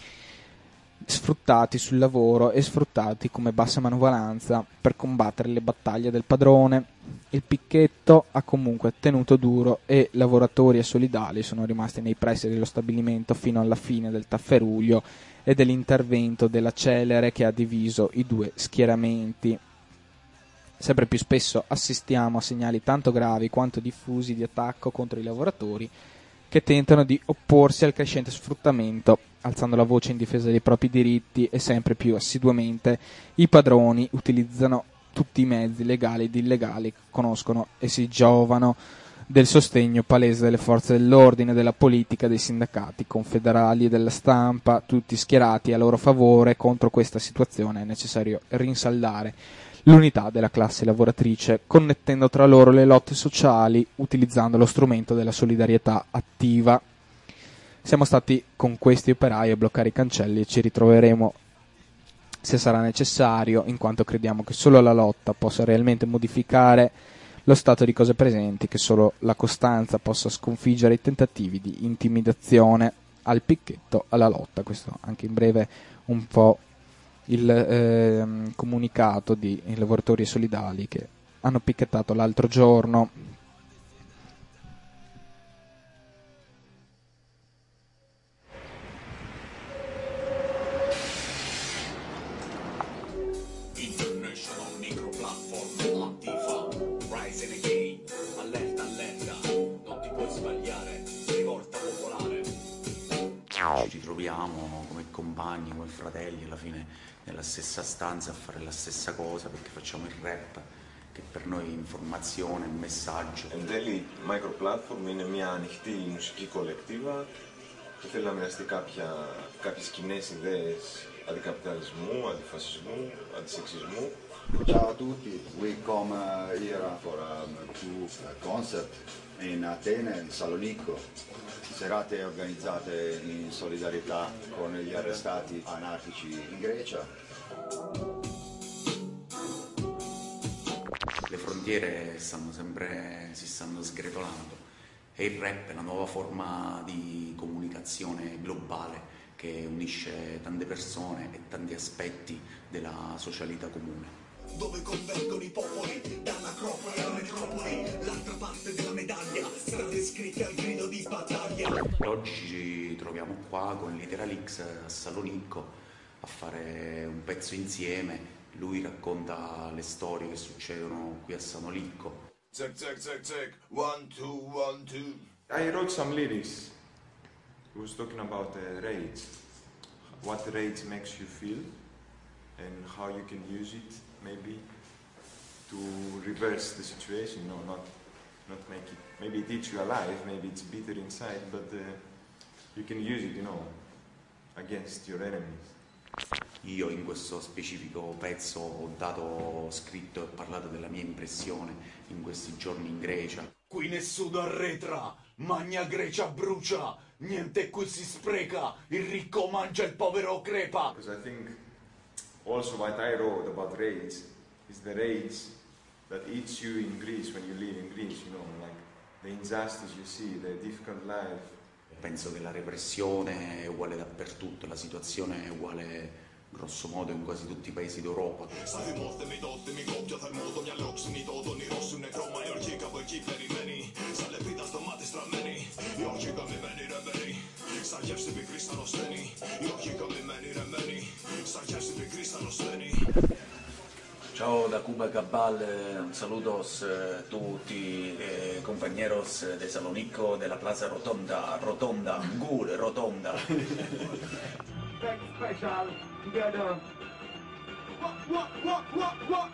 sfruttati sul lavoro e sfruttati come bassa manovalanza per combattere le battaglie del padrone. Il picchetto ha comunque tenuto duro e lavoratori e solidali sono rimasti nei pressi dello stabilimento fino alla fine del tafferuglio e dell'intervento della Celere, che ha diviso i due schieramenti. Sempre più spesso assistiamo a segnali tanto gravi quanto diffusi di attacco contro i lavoratori che tentano di opporsi al crescente sfruttamento, alzando la voce in difesa dei propri diritti, e sempre più assiduamente i padroni utilizzano tutti i mezzi legali ed illegali che conoscono e si giovano del sostegno palese delle forze dell'ordine, della politica, dei sindacati confederali e della stampa, tutti schierati a loro favore. Contro questa situazione è necessario rinsaldare l'unità della classe lavoratrice, connettendo tra loro le lotte sociali, utilizzando lo strumento della solidarietà attiva. Siamo stati con questi operai a bloccare i cancelli e ci ritroveremo se sarà necessario, in quanto crediamo che solo la lotta possa realmente modificare lo stato di cose presenti, che solo la costanza possa sconfiggere i tentativi di intimidazione. Al picchetto, alla lotta. Questo anche in breve un po' il comunicato di lavoratori solidali che hanno picchettato l'altro giorno. International micro platform attiva, rising again, allerta allerta, non ti puoi sbagliare, rivolta popolare. Ci ritroviamo come compagni, come fratelli, alla fine nella stessa stanza a fare la stessa cosa, perché facciamo il rap, che per noi è informazione, messaggio. Εν τέλει, Microplatform είναι μια ανοιχτή μουσική κολεκτίβα που θέλει να μοιραστεί κάποιες κοινές ιδέες αντικαπιταλισμού, αντιφασισμού, αντισεξισμού. Ciao a tutti, we come here for two concert in Atene e Salonicco, serate organizzate in solidarietà con gli arrestati anarchici in Grecia. Le frontiere si stanno sgretolando e il rap è la nuova forma di comunicazione globale che unisce tante persone e tanti aspetti della socialità comune. Dove convergono i popoli, dall'acropoli alla metropoli, l'altra parte della medaglia, strade scritte al grido di battaglia. Oggi ci troviamo qua con Literal X a Salonicco a fare un pezzo insieme. Lui racconta le storie che succedono qui a Salonicco. Check, check, check, check, 1, 2, 1, 2. I wrote some lyrics. He was talking about rage, what rage makes you feel and how you can use it maybe to reverse the situation, no, not make it, maybe it eats you alive, maybe it's bitter inside, but you can use it, against your enemies. Io in questo specifico pezzo ho scritto e parlato della mia impressione in questi giorni in Grecia. Qui nessuno arretra, magna Grecia brucia, niente qui si spreca, il ricco mangia, il povero crepa. Because I think also what I wrote about rage is the rage that eats you in Greece when you live in Greece, like the injustice you see, the difficult life. Penso che la repressione è uguale dappertutto, la situazione è uguale grosso modo in quasi tutti i paesi d'Europa. Ciao da Cuba Cabal, saludos tutti compañeros de Salonicco de la Plaza Rotonda, Gule Rotonda. Special, together. What?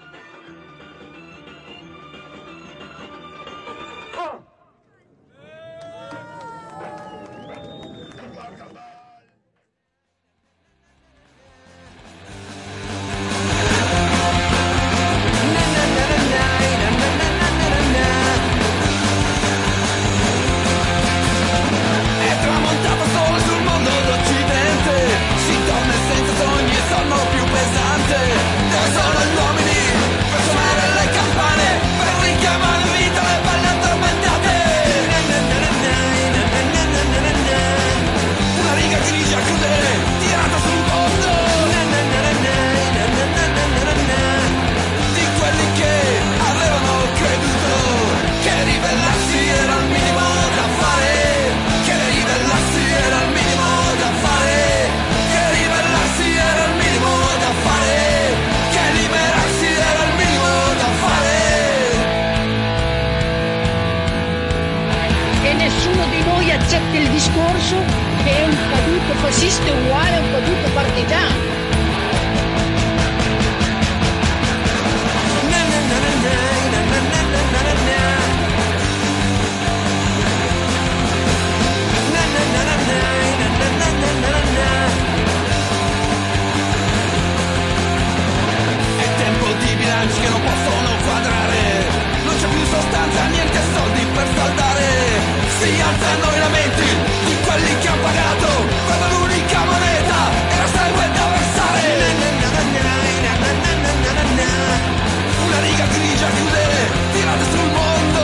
Il discorso che un caduto fascista è uguale a un caduto partigiano. È tempo di bilanci che non possono quadrare, non c'è più sostanza, niente soldi per saldare. Si alzano i lamenti di quelli che hanno pagato quando l'unica moneta era sangue da versare. Una riga grigia chiude, tirate sul mondo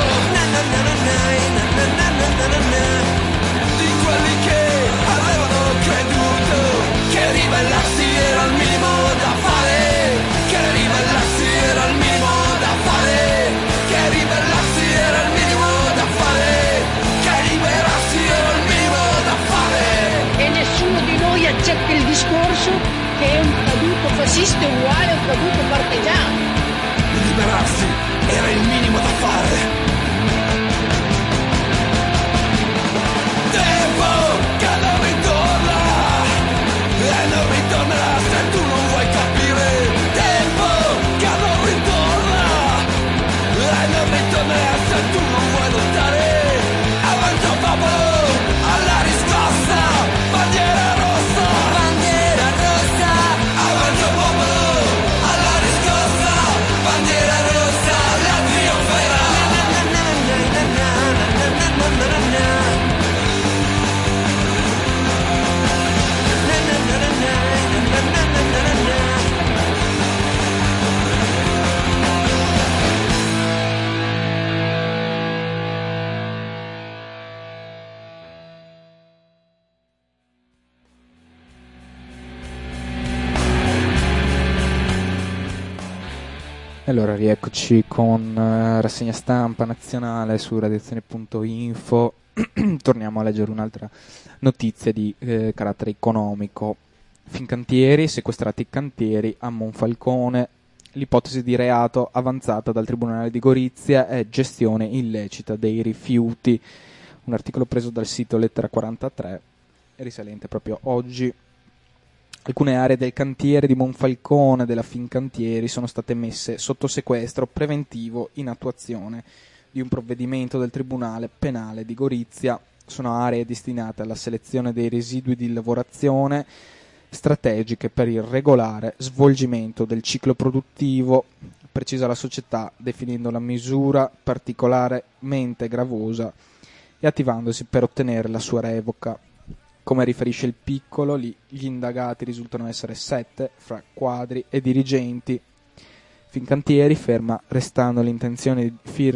di quelli che avevano creduto che ribellarsi fascista uguale a un caduto partigiano. Liberarsi era il minimo da fare. Tempo che non ritorna e non ritornerà se tu non vuoi capire. Tempo che non ritorna e non ritornerà se tu non vuoi lottare. Avanti al popolo, alla riscossa, bandiera rossa, bandiera rossa. Avanti al popolo, alla riscossa, bandiera rossa, la trionferà. Allora, rieccoci con rassegna stampa nazionale su radiazione.info. Torniamo a leggere un'altra notizia di carattere economico. Fincantieri, sequestrati i cantieri a Monfalcone. L'ipotesi di reato avanzata dal Tribunale di Gorizia è gestione illecita dei rifiuti. Un articolo preso dal sito Lettera 43, risalente proprio oggi. Alcune aree del cantiere di Monfalcone della Fincantieri sono state messe sotto sequestro preventivo in attuazione di un provvedimento del Tribunale Penale di Gorizia. Sono aree destinate alla selezione dei residui di lavorazione strategiche per il regolare svolgimento del ciclo produttivo, precisa la società, definendo la misura particolarmente gravosa e attivandosi per ottenere la sua revoca. Come riferisce il Piccolo, gli indagati risultano essere 7 fra quadri e dirigenti. Fincantieri ferma restando l'intenzione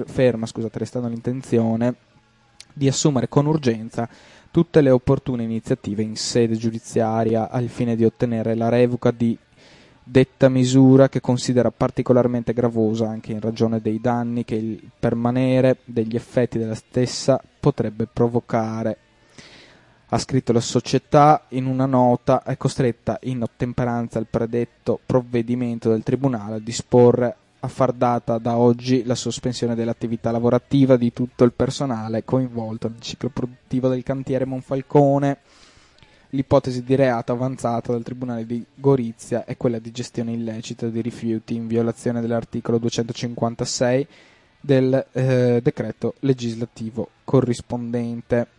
di assumere con urgenza tutte le opportune iniziative in sede giudiziaria al fine di ottenere la revoca di detta misura, che considera particolarmente gravosa anche in ragione dei danni che il permanere degli effetti della stessa potrebbe provocare. Ha scritto la società in una nota, è costretta in ottemperanza al predetto provvedimento del Tribunale a disporre a far data da oggi la sospensione dell'attività lavorativa di tutto il personale coinvolto nel ciclo produttivo del cantiere Monfalcone. L'ipotesi di reato avanzata dal Tribunale di Gorizia è quella di gestione illecita di rifiuti in violazione dell'articolo 256 del decreto legislativo corrispondente.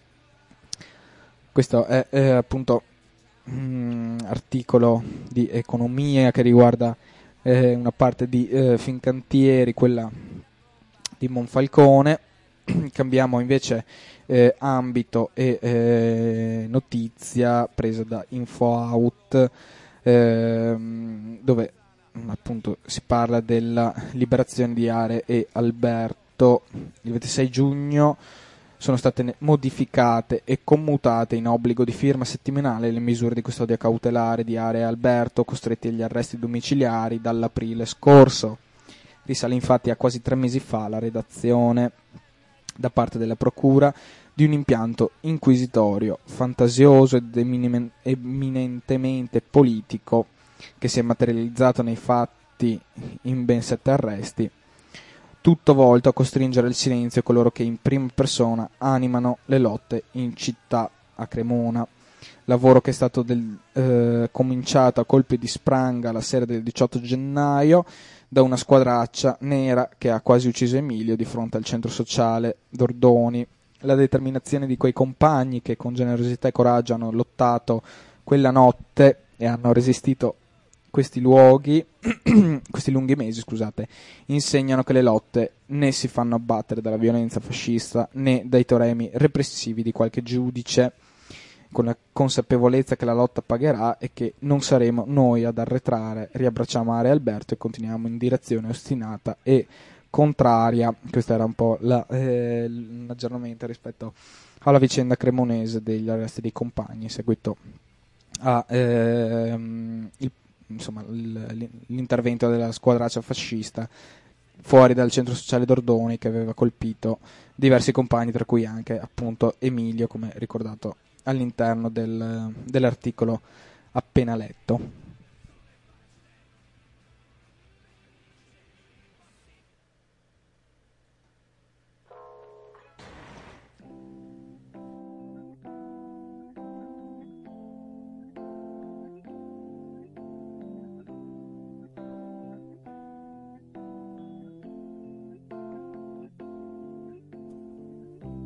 Questo è appunto articolo di economia che riguarda una parte di Fincantieri, quella di Monfalcone. Cambiamo invece ambito e notizia presa da InfoOut, dove appunto si parla della liberazione di Are e Alberto. Il 26 giugno sono state modificate e commutate in obbligo di firma settimanale le misure di custodia cautelare di Are e Alberto, costretti agli arresti domiciliari dall'aprile scorso. Risale infatti a quasi 3 mesi fa la redazione da parte della Procura di un impianto inquisitorio, fantasioso ed eminentemente politico, che si è materializzato nei fatti in ben 7 arresti, tutto volto a costringere al silenzio coloro che in prima persona animano le lotte in città a Cremona. Lavoro che è stato cominciato a colpi di spranga la sera del 18 gennaio da una squadraccia nera che ha quasi ucciso Emilio di fronte al centro sociale Dordoni. La determinazione di quei compagni che con generosità e coraggio hanno lottato quella notte e hanno resistito questi lunghi mesi, insegnano che le lotte né si fanno abbattere dalla violenza fascista né dai teoremi repressivi di qualche giudice, con la consapevolezza che la lotta pagherà e che non saremo noi ad arretrare. Riabbracciamo Are e Alberto e continuiamo in direzione ostinata e contraria. Questo era un po' l'aggiornamento rispetto alla vicenda cremonese degli arresti dei compagni, seguito a l'intervento della squadraccia fascista fuori dal centro sociale Dordoni, che aveva colpito diversi compagni, tra cui anche appunto Emilio, come ricordato all'interno dell'articolo appena letto.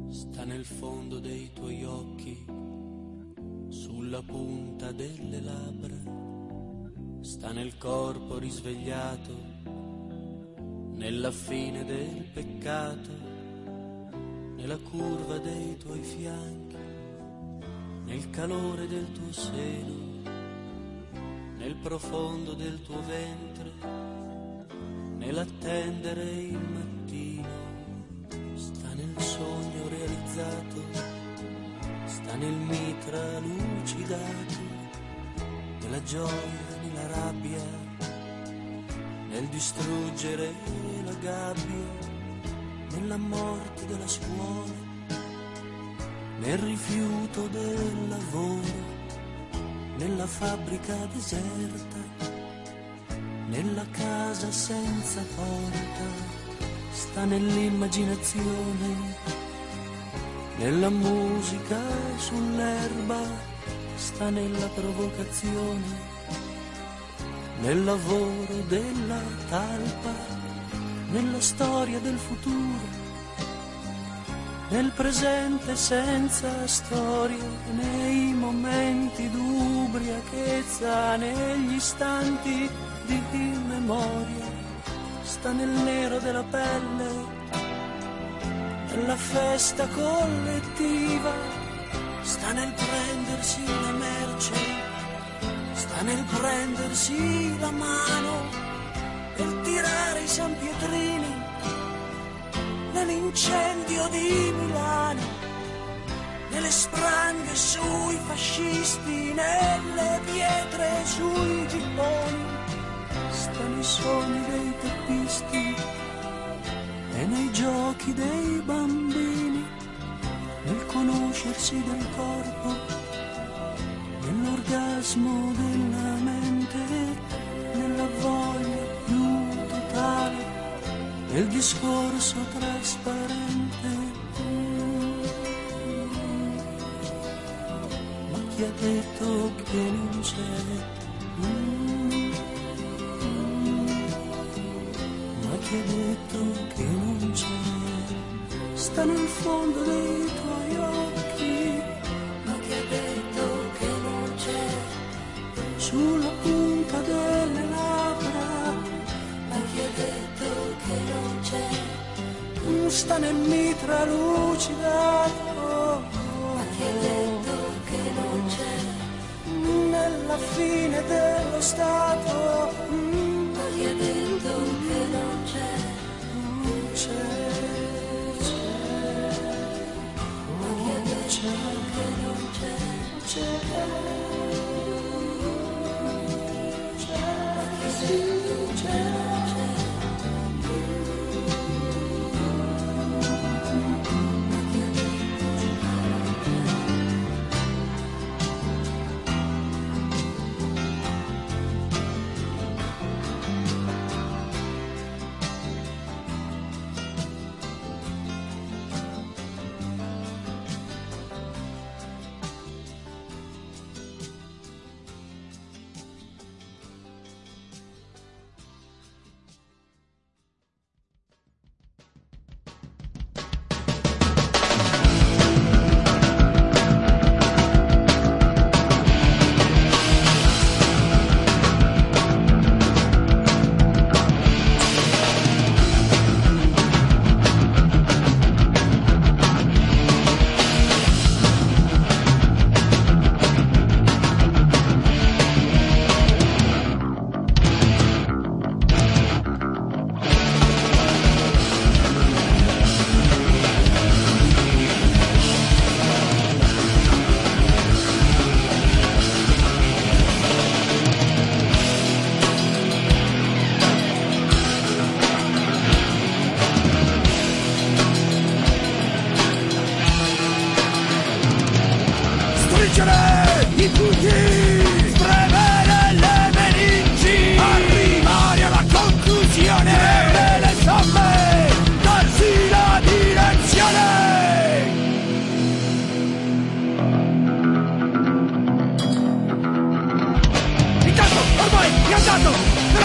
sta nel fondo dei tuoi occhi, sulla punta delle labbra, sta nel corpo risvegliato, nella fine del peccato, nella curva dei tuoi fianchi, nel calore del tuo seno, nel profondo del tuo ventre, nell'attendere il mattino, sta nel sogno realizzato, sta nel mitra lucidato, nella gioia, nella rabbia, nel distruggere la gabbia, nella morte della scuola, nel rifiuto del lavoro, nella fabbrica deserta, nella casa senza porta, sta nell'immaginazione, nella musica sull'erba, sta nella provocazione, nel lavoro della talpa, nella storia del futuro, nel presente senza storie, nei momenti d'ubriachezza, negli istanti di memoria, sta nel nero della pelle, nella festa collettiva, sta nel prendersi la merce, sta nel prendersi la mano per tirare i San Pietrini nell'incendio di Milano, nelle spranghe sui fascisti, nelle pietre sui gibboni, sta nei sogni dei teppisti e nei giochi dei bambini, nel conoscersi del corpo, nell'orgasmo della mente, nella voglia più totale, nel discorso trasparente. Ma chi ha detto che non c'è? Ma chi ha detto che non c'è? Sta nel fondo dei tuoi occhi. Ma chi ha detto che non c'è? Sulla punta delle labbra. Ma chi ha detto che non c'è? Sta nel mitra lucidato. Ma chi ha detto che non c'è? Nella fine dello stato. Ma chi ha detto che non c'è? C'è. Ma chi ha detto che non c'è? C'è. Ma chi ha detto che non c'è?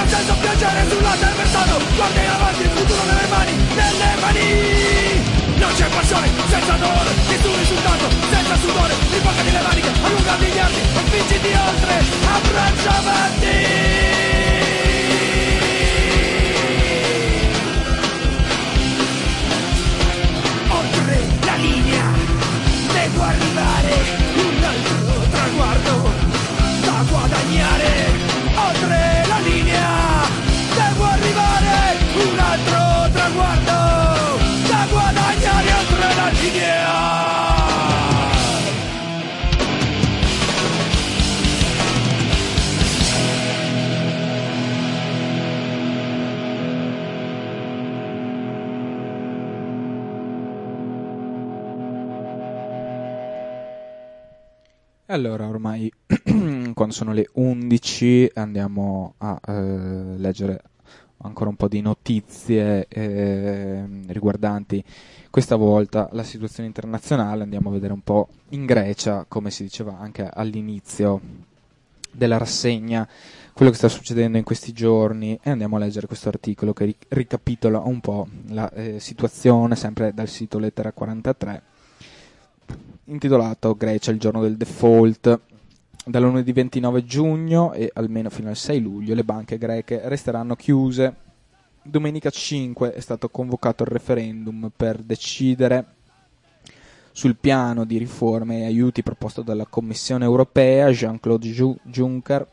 Guarda in avanti, il futuro nelle mani, nelle mani. Non c'è passione, senza dolore, nessun risultato, senza sudore, ripaccati le maniche, allungati gli arti e spingiti oltre, abbraccia avanti. Oltre la linea, devo arrivare, un altro traguardo da guadagnare. Oltre la linea, devo arrivare, un altro traguardo da guadagnare. Oltre la linea. Allora, ormai quando sono le 11 andiamo a leggere ancora un po' di notizie riguardanti questa volta la situazione internazionale. Andiamo a vedere un po' in Grecia, come si diceva anche all'inizio della rassegna, quello che sta succedendo in questi giorni, e andiamo a leggere questo articolo che ricapitola un po' la situazione, sempre dal sito Lettera 43, intitolato Grecia, il giorno del default. Da lunedì 29 giugno e almeno fino al 6 luglio le banche greche resteranno chiuse. Domenica 5 è stato convocato il referendum per decidere sul piano di riforme e aiuti proposto dalla Commissione europea. Jean-Claude Juncker,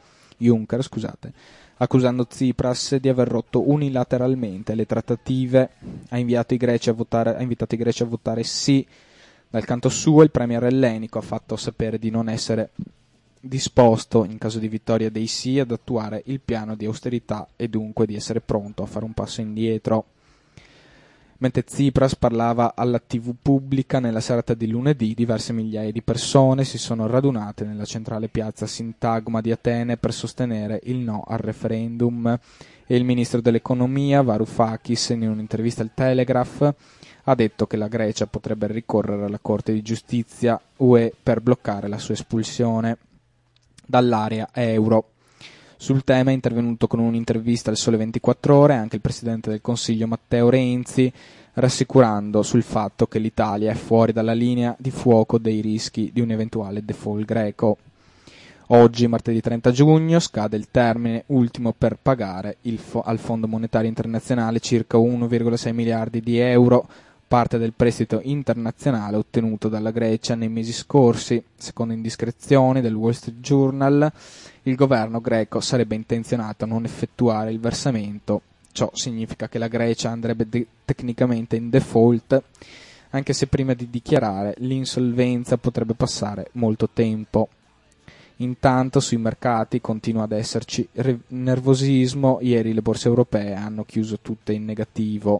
accusando Tsipras di aver rotto unilateralmente le trattative, ha invitato i greci a votare sì. Dal canto suo il premier ellenico ha fatto sapere di non essere disposto, in caso di vittoria dei sì, ad attuare il piano di austerità e dunque di essere pronto a fare un passo indietro. Mentre Tsipras parlava alla TV pubblica nella serata di lunedì, diverse migliaia di persone si sono radunate nella centrale piazza Sintagma di Atene per sostenere il no al referendum, e il ministro dell'economia Varoufakis, in un'intervista al Telegraph, ha detto che la Grecia potrebbe ricorrere alla Corte di Giustizia UE per bloccare la sua espulsione dall'area euro. Sul tema è intervenuto con un'intervista al Sole 24 Ore anche il Presidente del Consiglio Matteo Renzi, rassicurando sul fatto che l'Italia è fuori dalla linea di fuoco dei rischi di un eventuale default greco. Oggi, martedì 30 giugno, scade il termine ultimo per pagare al Fondo Monetario Internazionale circa 1,6 miliardi di euro, parte del prestito internazionale ottenuto dalla Grecia nei mesi scorsi. Secondo indiscrezioni del Wall Street Journal, il governo greco sarebbe intenzionato a non effettuare il versamento. Ciò significa che la Grecia andrebbe tecnicamente in default, anche se prima di dichiarare l'insolvenza potrebbe passare molto tempo. Intanto sui mercati continua ad esserci nervosismo. Ieri le borse europee hanno chiuso tutte in negativo.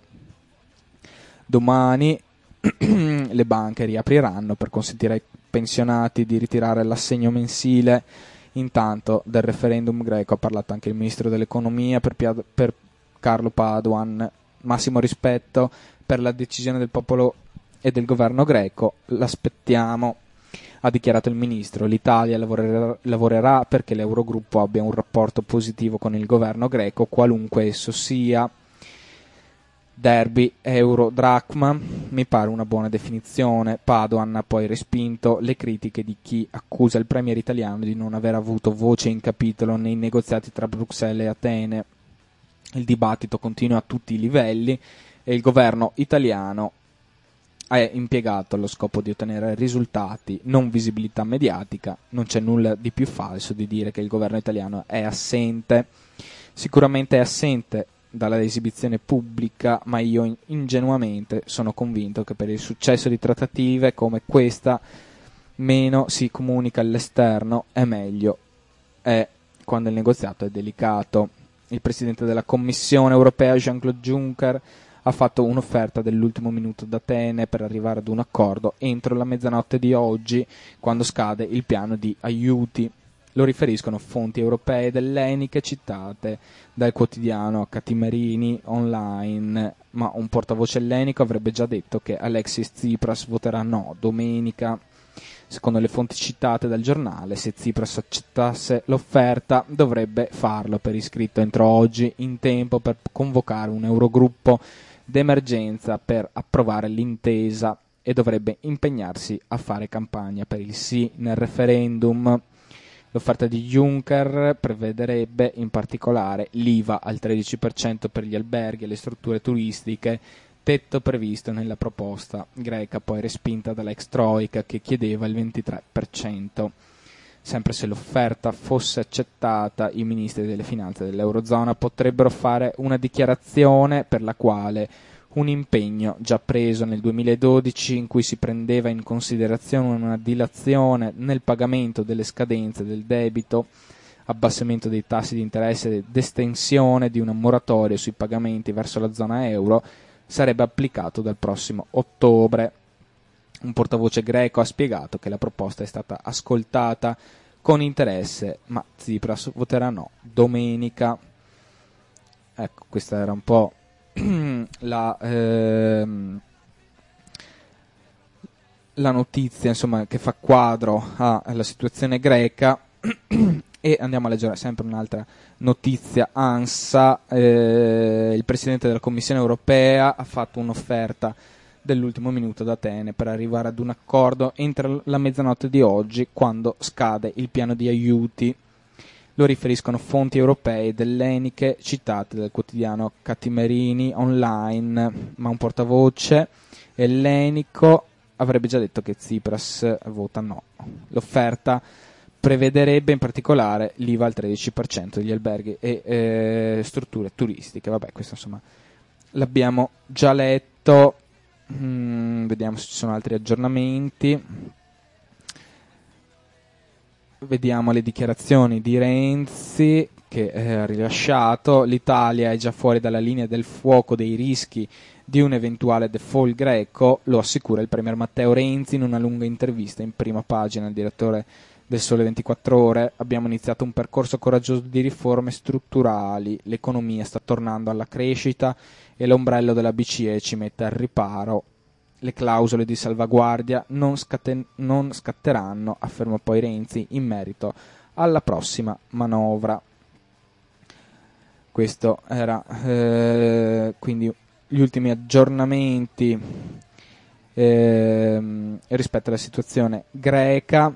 Domani le banche riapriranno per consentire ai pensionati di ritirare l'assegno mensile. Intanto del referendum greco ha parlato anche il ministro dell'economia per Carlo Padoan. Massimo rispetto per la decisione del popolo e del governo greco, l'aspettiamo, ha dichiarato il ministro. L'Italia lavorerà perché l'Eurogruppo abbia un rapporto positivo con il governo greco, qualunque esso sia. Derby, euro, dracma, mi pare una buona definizione. Padoan ha poi respinto le critiche di chi accusa il premier italiano di non aver avuto voce in capitolo nei negoziati tra Bruxelles e Atene. Il dibattito continua a tutti i livelli e il governo italiano è impiegato allo scopo di ottenere risultati, non visibilità mediatica. Non c'è nulla di più falso di dire che il governo italiano è assente. Sicuramente è assente dalla esibizione pubblica, ma io ingenuamente sono convinto che per il successo di trattative come questa meno si comunica all'esterno e meglio è quando il negoziato è delicato. Il Presidente della Commissione europea Jean-Claude Juncker ha fatto un'offerta dell'ultimo minuto ad Atene per arrivare ad un accordo entro la mezzanotte di oggi, quando scade il piano di aiuti. Lo riferiscono fonti europee ed elleniche citate dal quotidiano Kathimerini Online, ma un portavoce ellenico avrebbe già detto che Alexis Tsipras voterà no domenica. Secondo le fonti citate dal giornale, se Tsipras accettasse l'offerta dovrebbe farlo per iscritto entro oggi, in tempo per convocare un Eurogruppo d'emergenza per approvare l'intesa e dovrebbe impegnarsi a fare campagna per il sì nel referendum. L'offerta di Juncker prevederebbe in particolare l'IVA al 13% per gli alberghi e le strutture turistiche, tetto previsto nella proposta greca, poi respinta dall'ex Troika che chiedeva il 23%. Sempre se l'offerta fosse accettata, i ministri delle finanze dell'Eurozona potrebbero fare una dichiarazione per la quale un impegno già preso nel 2012 in cui si prendeva in considerazione una dilazione nel pagamento delle scadenze del debito, abbassamento dei tassi di interesse ed estensione di una moratoria sui pagamenti verso la zona euro sarebbe applicato dal prossimo ottobre. Un portavoce greco ha spiegato che la proposta è stata ascoltata con interesse, ma Tsipras voterà no domenica. Ecco, questa era un po' la notizia, insomma, che fa quadro alla situazione greca. E andiamo a leggere sempre un'altra notizia ANSA. Il Presidente della Commissione Europea ha fatto un'offerta dell'ultimo minuto ad Atene per arrivare ad un accordo entro la mezzanotte di oggi, quando scade il piano di aiuti. Lo riferiscono fonti europee ed elleniche citate dal quotidiano Catimerini Online, ma un portavoce ellenico avrebbe già detto che Tsipras vota no. L'offerta prevederebbe in particolare l'IVA al 13% degli alberghi e strutture turistiche. Vabbè, questo insomma l'abbiamo già letto. Vediamo se ci sono altri aggiornamenti. Vediamo le dichiarazioni di Renzi che ha rilasciato: l'Italia è già fuori dalla linea del fuoco dei rischi di un eventuale default greco, lo assicura il premier Matteo Renzi in una lunga intervista in prima pagina al direttore del Sole 24 Ore. Abbiamo iniziato un percorso coraggioso di riforme strutturali, l'economia sta tornando alla crescita e l'ombrello della BCE ci mette al riparo. Le clausole di salvaguardia non scatteranno, afferma poi Renzi in merito alla prossima manovra. Questo era quindi gli ultimi aggiornamenti rispetto alla situazione greca.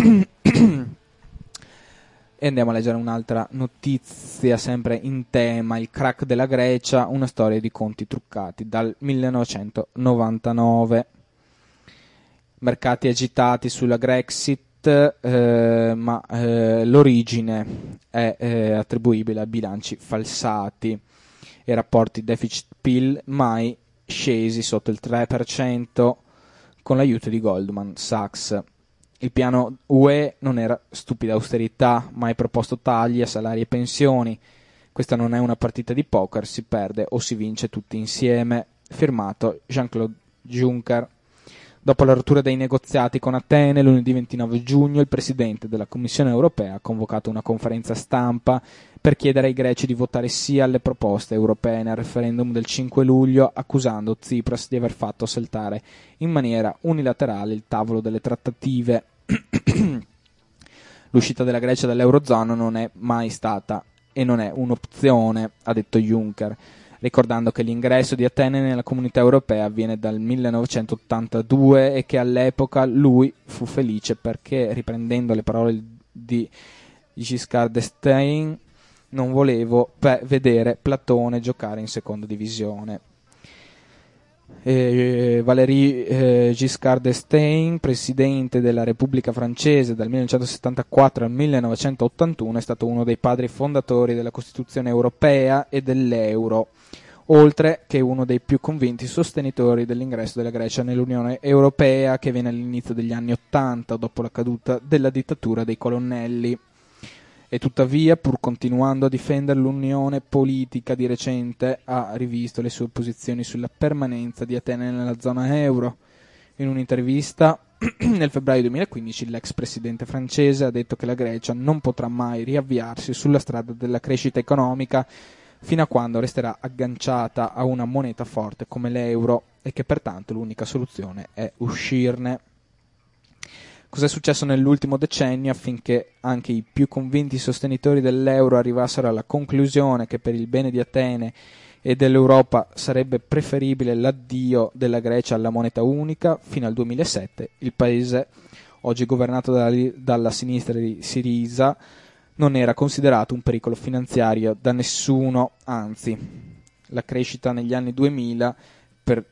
E andiamo a leggere un'altra notizia sempre in tema: il crack della Grecia, una storia di conti truccati dal 1999. Mercati agitati sulla Grexit, ma l'origine è attribuibile a bilanci falsati e rapporti deficit-PIL mai scesi sotto il 3% con l'aiuto di Goldman Sachs. Il piano UE non era stupida austerità, mai proposto tagli a salari e pensioni. Questa non è una partita di poker, si perde o si vince tutti insieme. Firmato Jean-Claude Juncker. Dopo la rottura dei negoziati con Atene, lunedì 29 giugno, il Presidente della Commissione Europea ha convocato una conferenza stampa per chiedere ai greci di votare sì alle proposte europee nel referendum del 5 luglio, accusando Tsipras di aver fatto saltare in maniera unilaterale il tavolo delle trattative. L'uscita della Grecia dall'Eurozona non è mai stata e non è un'opzione, ha detto Juncker, ricordando che l'ingresso di Atene nella Comunità Europea avviene dal 1982 e che all'epoca lui fu felice perché, riprendendo le parole di Giscard d'Estaing, non volevo vedere Platone giocare in seconda divisione. Valéry Giscard d'Estaing, presidente della Repubblica Francese dal 1974 al 1981, è stato uno dei padri fondatori della Costituzione europea e dell'euro, oltre che uno dei più convinti sostenitori dell'ingresso della Grecia nell'Unione Europea, che viene all'inizio degli anni '80, dopo la caduta della dittatura dei colonnelli. E tuttavia, pur continuando a difendere l'unione politica, di recente ha rivisto le sue posizioni sulla permanenza di Atene nella zona euro. In un'intervista nel febbraio 2015 l'ex presidente francese ha detto che la Grecia non potrà mai riavviarsi sulla strada della crescita economica fino a quando resterà agganciata a una moneta forte come l'euro e che pertanto l'unica soluzione è uscirne. Cos'è successo nell'ultimo decennio affinché anche i più convinti sostenitori dell'euro arrivassero alla conclusione che per il bene di Atene, e dell'Europa sarebbe preferibile l'addio della Grecia alla moneta unica, fino al 2007 il paese, oggi governato dalla sinistra di Syriza, non era considerato un pericolo finanziario da nessuno, anzi la crescita negli anni 2000 per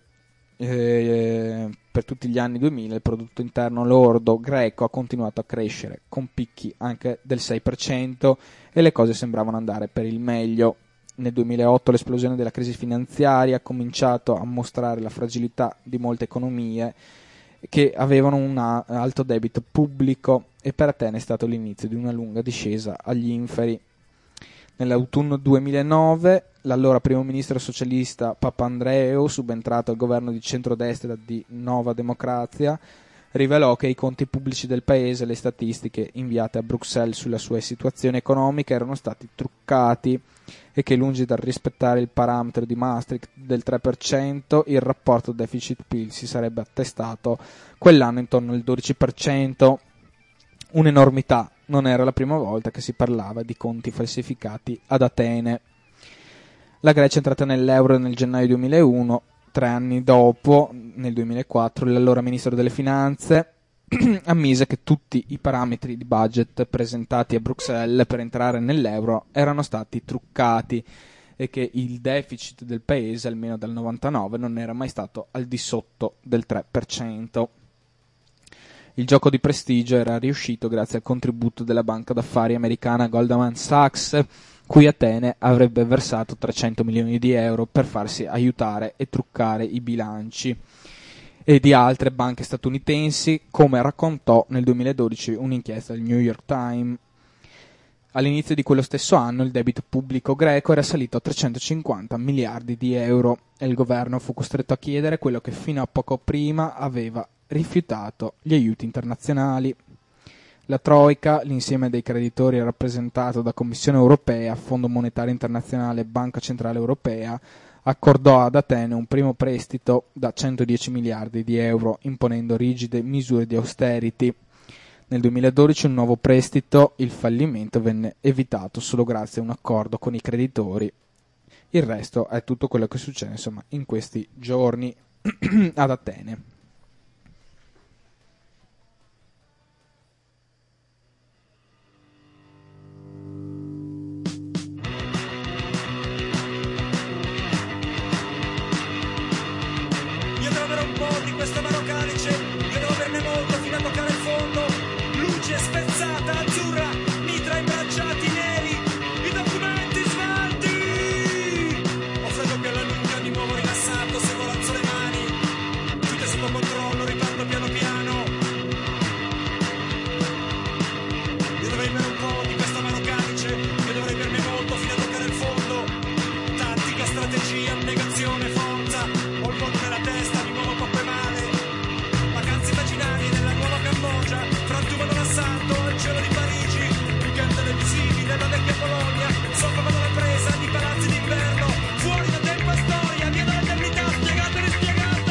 tutti gli anni 2000 il prodotto interno lordo greco ha continuato a crescere con picchi anche del 6% e le cose sembravano andare per il meglio. Nel 2008 l'esplosione della crisi finanziaria ha cominciato a mostrare la fragilità di molte economie che avevano un alto debito pubblico e per Atene è stato l'inizio di una lunga discesa agli inferi. Nell'autunno 2009 l'allora primo ministro socialista Papandreou, subentrato al governo di centrodestra di Nova Democrazia, rivelò che i conti pubblici del paese e le statistiche inviate a Bruxelles sulla sua situazione economica erano stati truccati e che, lungi dal rispettare il parametro di Maastricht del 3%, il rapporto deficit-PIL si sarebbe attestato quell'anno intorno al 12%. Un'enormità, non era la prima volta che si parlava di conti falsificati ad Atene. La Grecia è entrata nell'euro nel gennaio 2001, 3 anni dopo, nel 2004, l'allora ministro delle finanze ammise che tutti i parametri di budget presentati a Bruxelles per entrare nell'euro erano stati truccati e che il deficit del paese, almeno dal 99, non era mai stato al di sotto del 3%. Il gioco di prestigio era riuscito grazie al contributo della banca d'affari americana Goldman Sachs, cui Atene avrebbe versato 300 milioni di euro per farsi aiutare e truccare i bilanci, e di altre banche statunitensi, come raccontò nel 2012 un'inchiesta del New York Times. All'inizio di quello stesso anno il debito pubblico greco era salito a 350 miliardi di euro e il governo fu costretto a chiedere quello che fino a poco prima aveva rifiutato: gli aiuti internazionali. La Troika, l'insieme dei creditori rappresentato da Commissione Europea, Fondo Monetario Internazionale e Banca Centrale Europea, accordò ad Atene un primo prestito da 110 miliardi di euro, imponendo rigide misure di austerity. Nel 2012 un nuovo prestito, il fallimento venne evitato solo grazie a un accordo con i creditori. Il resto è tutto quello che succede, insomma, in questi giorni ad Atene. Io devo avere un po' di questo amaro calice, io devo averne molto fino a toccare il fondo. Luce spezzata, azzurra, mitra imbracciati neri, i documenti svelti. Ho freddo che alla nuca, di nuovo rilassato, se volazzo le mani, tutto sotto controllo, riparto piano piano. Io dovrei bere un po' di questo amaro calice, io dovrei berne molto fino a toccare il fondo. Tattica, strategia, negazione, forza, ho il mondo nella testa, mi muovo poco e male. Vacanze immaginari nella nuova Cambogia, frantumano l'assalto al cielo di Parigi, weekend televisivi nella vecchia Polonia, soffocano la presa di palazzi d'inverno, fuori da tempo e storia, via dall'eternità, spiegata e rispiegata.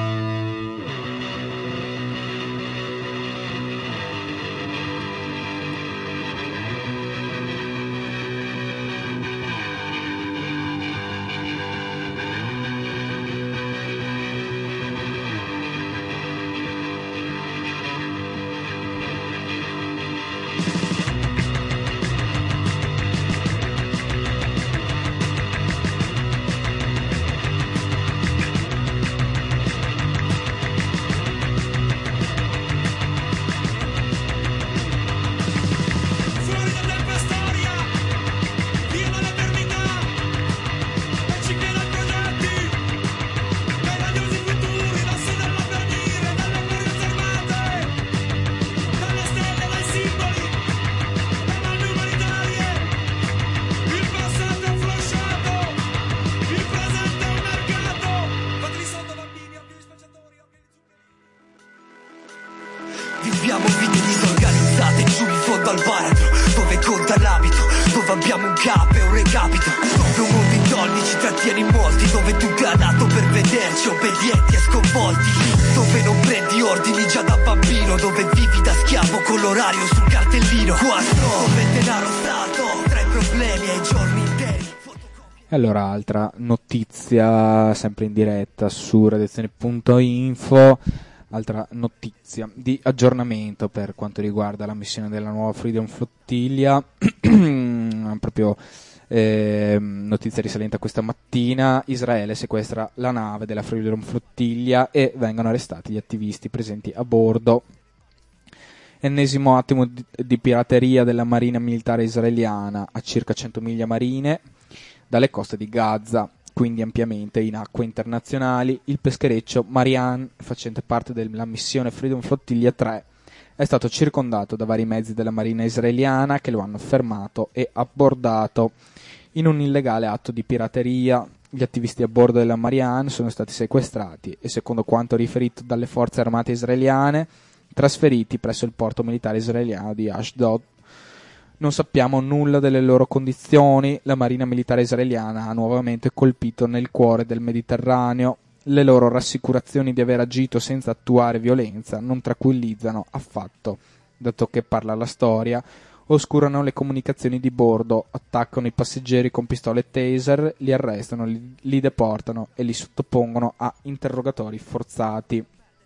Fuori da tempo e storia, via dall'eternità, e ci chiedono progetti, dai radiosi futuri, da sé dall'avvenire, dalle gloriose armate, dalle stelle, dai simboli, dalle armi umanitarie. Il passato è un flashato, il presente è un mercato. Fateli sotto bambini, occhi di spacciatori, occhi di zuccheri. Viviamo vite disorganizzate giù in fondo al baratro, dove conta l'abito, dove abbiamo un capo e un recapito, dove un mondo in donne ci trattiene in molti, dove tu è nato per vederci obbedienti e sconvolti, lì dove non prendi ordini già da bambino, dove vivi da schiavo con l'orario sul cartellino, qua dove il denaro stato tra i problemi e i giorni interi. E allora, altra notizia, sempre in diretta su redazione.info, altra notizia di aggiornamento per quanto riguarda la missione della nuova Freedom Flottiglia, proprio notizia risalente a questa mattina: Israele sequestra la nave della Freedom Flottiglia e vengono arrestati gli attivisti presenti a bordo. Ennesimo attimo di pirateria della marina militare israeliana a circa 100 miglia marine dalle coste di Gaza, quindi ampiamente in acque internazionali. Il peschereccio Marianne, facente parte della missione Freedom Flottiglia 3, è stato circondato da vari mezzi della marina israeliana che lo hanno fermato e abbordato in un illegale atto di pirateria. Gli attivisti a bordo della Marianne sono stati sequestrati e, secondo quanto riferito dalle forze armate israeliane, trasferiti presso il porto militare israeliano di Ashdod. Non sappiamo nulla delle loro condizioni. La marina militare israeliana ha nuovamente colpito nel cuore del Mediterraneo. Le loro rassicurazioni di aver agito senza attuare violenza non tranquillizzano affatto, dato che parla la storia. Oscurano le comunicazioni di bordo, attaccano i passeggeri con pistole taser, li arrestano, li deportano e li sottopongono a interrogatori forzati.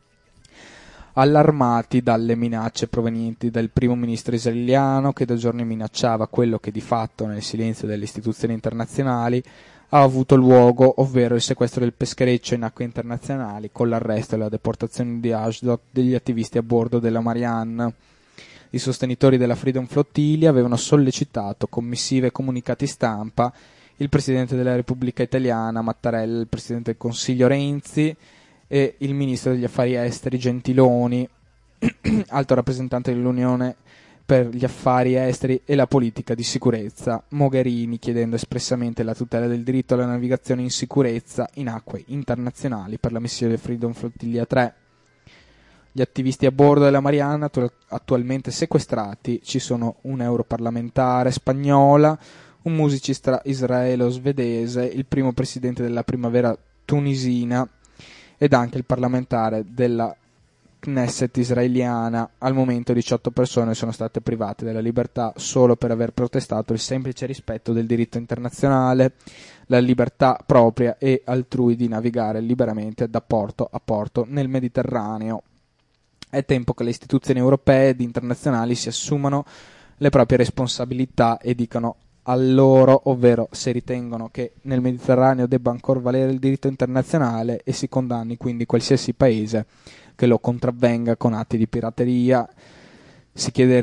Allarmati dalle minacce provenienti dal primo ministro israeliano, che da giorni minacciava quello che di fatto, nel silenzio delle istituzioni internazionali, ha avuto luogo, ovvero il sequestro del peschereccio in acque internazionali con l'arresto e la deportazione di Ashdod degli attivisti a bordo della Marianne. I sostenitori della Freedom Flottiglia avevano sollecitato con missive e comunicati stampa il Presidente della Repubblica Italiana Mattarella, il Presidente del Consiglio Renzi e il Ministro degli Affari Esteri Gentiloni, alto rappresentante dell'Unione per gli affari esteri e la politica di sicurezza Mogherini, chiedendo espressamente la tutela del diritto alla navigazione in sicurezza in acque internazionali per la missione Freedom Flottiglia 3. Gli attivisti a bordo della Marianne attualmente sequestrati ci sono un europarlamentare spagnola, un musicista israelo-svedese, il primo presidente della primavera tunisina ed anche il parlamentare della Knesset israeliana. Al momento 18 persone sono state private della libertà solo per aver protestato il semplice rispetto del diritto internazionale, la libertà propria e altrui di navigare liberamente da porto a porto nel Mediterraneo. È tempo che le istituzioni europee ed internazionali si assumano le proprie responsabilità e dicano a loro, ovvero se ritengono che nel Mediterraneo debba ancora valere il diritto internazionale, e si condanni quindi qualsiasi paese che lo contravvenga con atti di pirateria. Si chiede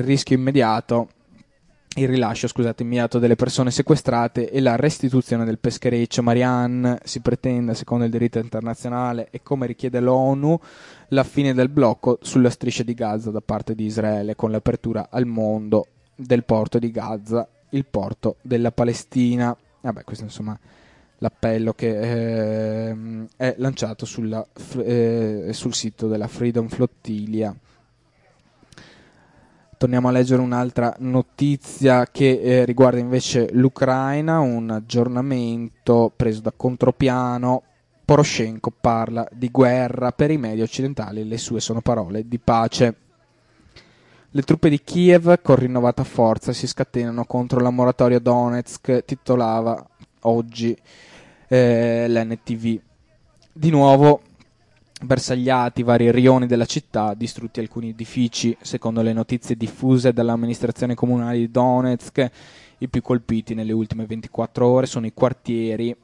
il rilascio immediato delle persone sequestrate e la restituzione del peschereccio Marianne. Si pretende, secondo il diritto internazionale e come richiede l'ONU, la fine del blocco sulla striscia di Gaza da parte di Israele, con l'apertura al mondo del porto di Gaza, il porto della Palestina. Questo insomma l'appello che è lanciato sul sito della Freedom Flottiglia. Torniamo a leggere un'altra notizia che riguarda invece l'Ucraina, un aggiornamento preso da Contropiano. Poroshenko parla di guerra per i media occidentali, le sue sono parole di pace. Le truppe di Kiev con rinnovata forza si scatenano contro la moratoria Donetsk, titolava oggi l'NTV. Di nuovo bersagliati vari rioni della città, distrutti alcuni edifici. Secondo le notizie diffuse dall'amministrazione comunale di Donetsk, i più colpiti nelle ultime 24 ore sono i quartieri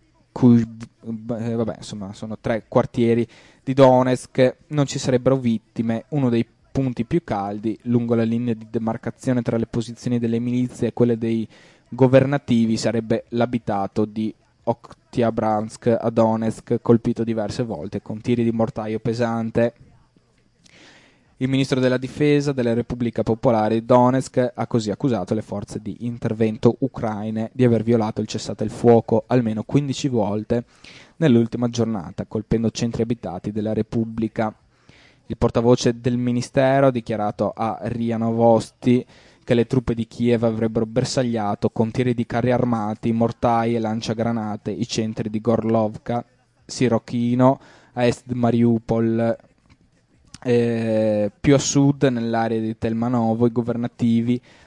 sono 3 quartieri di Donetsk. Non ci sarebbero vittime. Uno dei punti più caldi lungo la linea di demarcazione tra le posizioni delle milizie e quelle dei governativi sarebbe l'abitato di Oktябрьsk a Donetsk, colpito diverse volte con tiri di mortaio pesante. Il ministro della difesa della Repubblica Popolare di Donetsk ha così accusato le forze di intervento ucraine di aver violato il cessate il fuoco almeno 15 volte nell'ultima giornata, colpendo centri abitati della Repubblica. Il portavoce del ministero ha dichiarato a RIA Novosti che le truppe di Kiev avrebbero bersagliato con tiri di carri armati, mortai e lanciagranate i centri di Gorlovka, Sirokino, a est di Mariupol. Più a sud, nell'area di Telmanovo, i governativi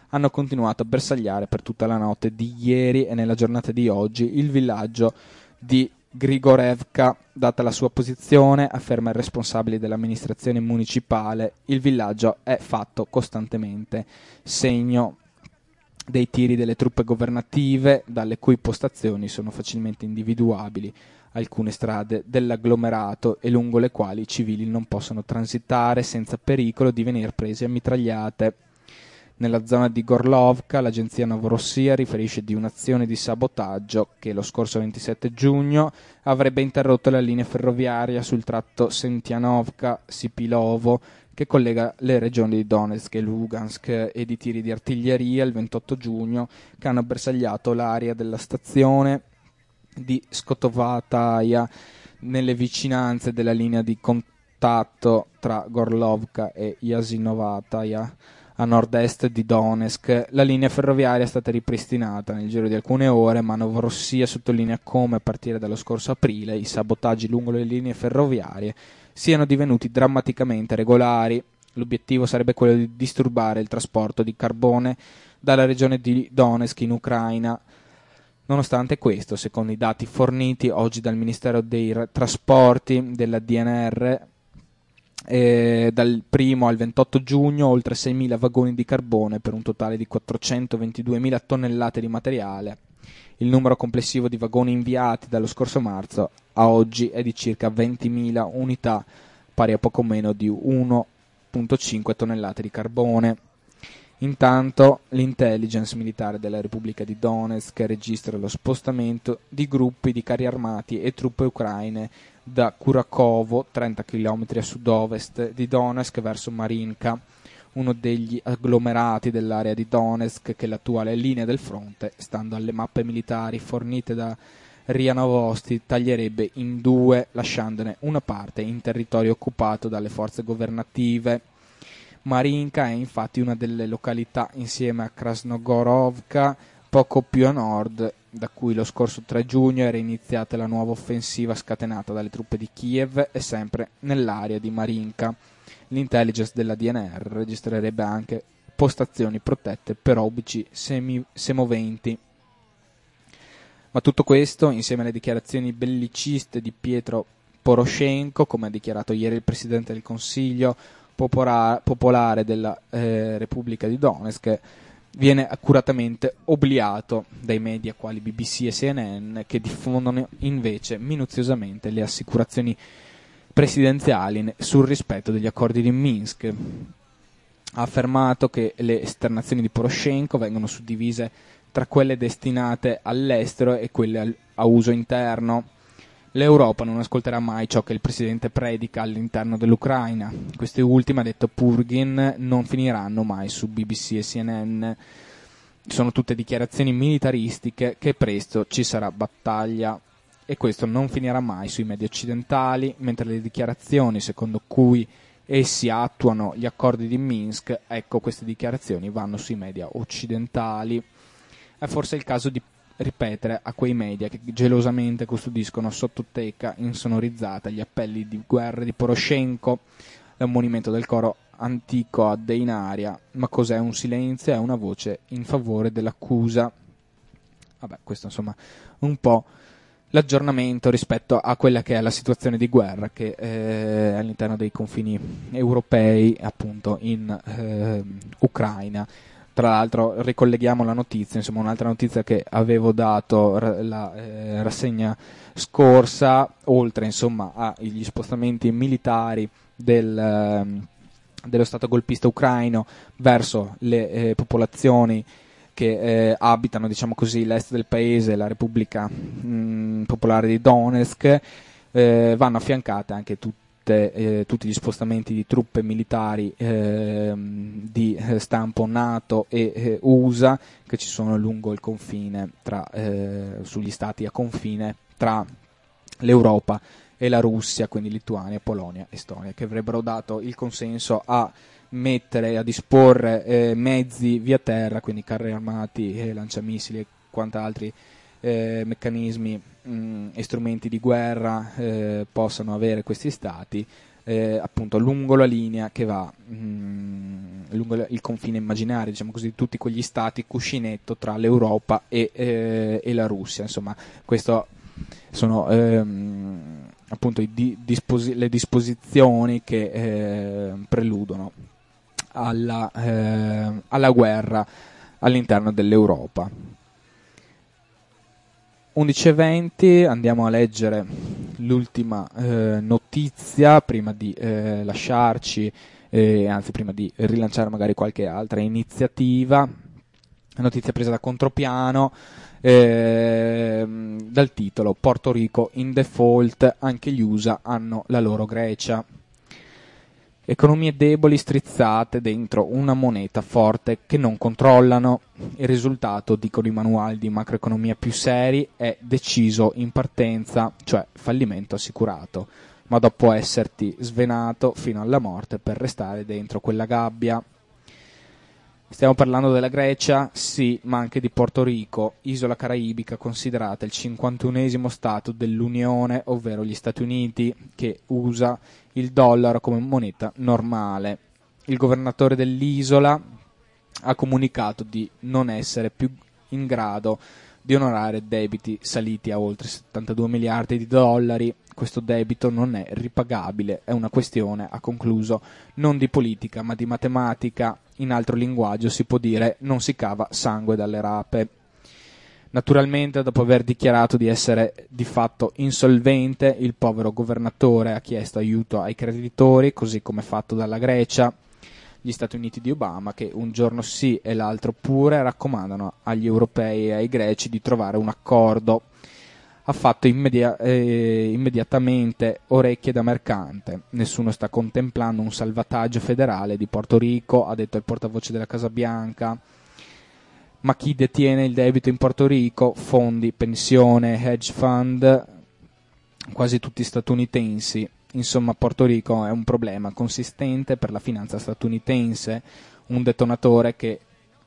hanno continuato a bersagliare per tutta la notte di ieri e nella giornata di oggi il villaggio di Grigorevka. Data la sua posizione, afferma il responsabile dell'amministrazione municipale, il villaggio è fatto costantemente segno dei tiri delle truppe governative, dalle cui postazioni sono facilmente individuabili alcune strade dell'agglomerato e lungo le quali i civili non possono transitare senza pericolo di venire presi a mitragliate. Nella zona di Gorlovka l'agenzia Novorossia riferisce di un'azione di sabotaggio che lo scorso 27 giugno avrebbe interrotto la linea ferroviaria sul tratto Sentianovka-Sipilovo che collega le regioni di Donetsk e Lugansk, e di tiri di artiglieria il 28 giugno che hanno bersagliato l'area della stazione di Skotovataia nelle vicinanze della linea di contatto tra Gorlovka e Jasinovataya. A nord-est di Donetsk la linea ferroviaria è stata ripristinata nel giro di alcune ore, ma Novorossia sottolinea come a partire dallo scorso aprile i sabotaggi lungo le linee ferroviarie siano divenuti drammaticamente regolari. L'obiettivo sarebbe quello di disturbare il trasporto di carbone dalla regione di Donetsk in Ucraina. Nonostante questo, secondo i dati forniti oggi dal Ministero dei Trasporti della DNR, dal 1 al 28 giugno oltre 6.000 vagoni di carbone per un totale di 422.000 tonnellate di materiale. Il numero complessivo di vagoni inviati dallo scorso marzo a oggi è di circa 20.000 unità, pari a poco meno di 1,5 tonnellate di carbone. Intanto l'intelligence militare della Repubblica di Donetsk registra lo spostamento di gruppi di carri armati e truppe ucraine da Kurakovo, 30 km a sud-ovest di Donetsk, verso Marinka, uno degli agglomerati dell'area di Donetsk che è l'attuale linea del fronte, stando alle mappe militari fornite da RIA Novosti, taglierebbe in due, lasciandone una parte in territorio occupato dalle forze governative. Marinka è infatti una delle località, insieme a Krasnogorovka, poco più a nord, da cui lo scorso 3 giugno era iniziata la nuova offensiva scatenata dalle truppe di Kiev, e sempre nell'area di Marinka. L'intelligence della DNR registrerebbe anche postazioni protette per obici semoventi. Ma tutto questo, insieme alle dichiarazioni belliciste di Pietro Poroshenko, come ha dichiarato ieri il Presidente del Consiglio popolare della Repubblica di Donetsk, viene accuratamente obliato dai media quali BBC e CNN, che diffondono invece minuziosamente le assicurazioni presidenziali sul rispetto degli accordi di Minsk. Ha affermato che le esternazioni di Poroshenko vengono suddivise tra quelle destinate all'estero e quelle a uso interno. L'Europa non ascolterà mai ciò che il presidente predica all'interno dell'Ucraina. Queste ultime, ha detto Purgin, non finiranno mai su BBC e CNN. Sono tutte dichiarazioni militaristiche che presto ci sarà battaglia, e questo non finirà mai sui media occidentali, mentre le dichiarazioni secondo cui essi attuano gli accordi di Minsk, ecco, queste dichiarazioni vanno sui media occidentali. È forse il caso di ripetere a quei media che gelosamente custodiscono sottoteca insonorizzata gli appelli di guerra di Poroshenko, l'ammonimento del coro antico a Deinaria. Ma cos'è un silenzio? È una voce in favore dell'accusa. Vabbè, questo insomma un po' l'aggiornamento rispetto a quella che è la situazione di guerra che è all'interno dei confini europei, appunto in Ucraina. Tra l'altro ricolleghiamo la notizia, insomma un'altra notizia che avevo dato la rassegna scorsa, oltre insomma agli spostamenti militari dello Stato golpista ucraino verso le popolazioni che abitano, diciamo così, l'est del paese, la Repubblica Popolare di Donetsk, vanno affiancate anche tutti gli spostamenti di truppe militari di stampo NATO e USA che ci sono lungo il confine sugli stati a confine tra l'Europa e la Russia, quindi Lituania, Polonia, Estonia, che avrebbero dato il consenso a disporre mezzi via terra, quindi carri armati, lanciamissili e quant'altri meccanismi e strumenti di guerra possano avere questi stati appunto lungo la linea che va lungo il confine immaginario, diciamo così, tutti quegli stati cuscinetto tra l'Europa e la Russia. Insomma, questo sono appunto le disposizioni che preludono alla guerra all'interno dell'Europa. 11:20, andiamo a leggere l'ultima notizia prima di lasciarci, anzi prima di rilanciare magari qualche altra iniziativa. Notizia presa da Contropiano, dal titolo Porto Rico in default, anche gli USA hanno la loro Grecia. Economie deboli strizzate dentro una moneta forte che non controllano. Il risultato, dicono i manuali di macroeconomia più seri, è deciso in partenza, cioè fallimento assicurato, ma dopo esserti svenato fino alla morte per restare dentro quella gabbia. Stiamo parlando della Grecia, sì, ma anche di Porto Rico, isola caraibica considerata il 51esimo stato dell'Unione, ovvero gli Stati Uniti, che usa il dollaro come moneta normale. Il governatore dell'isola ha comunicato di non essere più in grado di onorare debiti saliti a oltre 72 miliardi di dollari. Questo debito non è ripagabile, è una questione, ha concluso, non di politica ma di matematica. In altro linguaggio si può dire non si cava sangue dalle rape. Naturalmente, dopo aver dichiarato di essere di fatto insolvente, il povero governatore ha chiesto aiuto ai creditori, così come fatto dalla Grecia. Gli Stati Uniti di Obama, che un giorno sì e l'altro pure, raccomandano agli europei e ai greci di trovare un accordo. Ha fatto immediatamente orecchie da mercante. Nessuno sta contemplando un salvataggio federale di Porto Rico, ha detto il portavoce della Casa Bianca. Ma chi detiene il debito in Porto Rico? Fondi, pensione, hedge fund, quasi tutti statunitensi. Insomma, Porto Rico è un problema consistente per la finanza statunitense, un detonatore che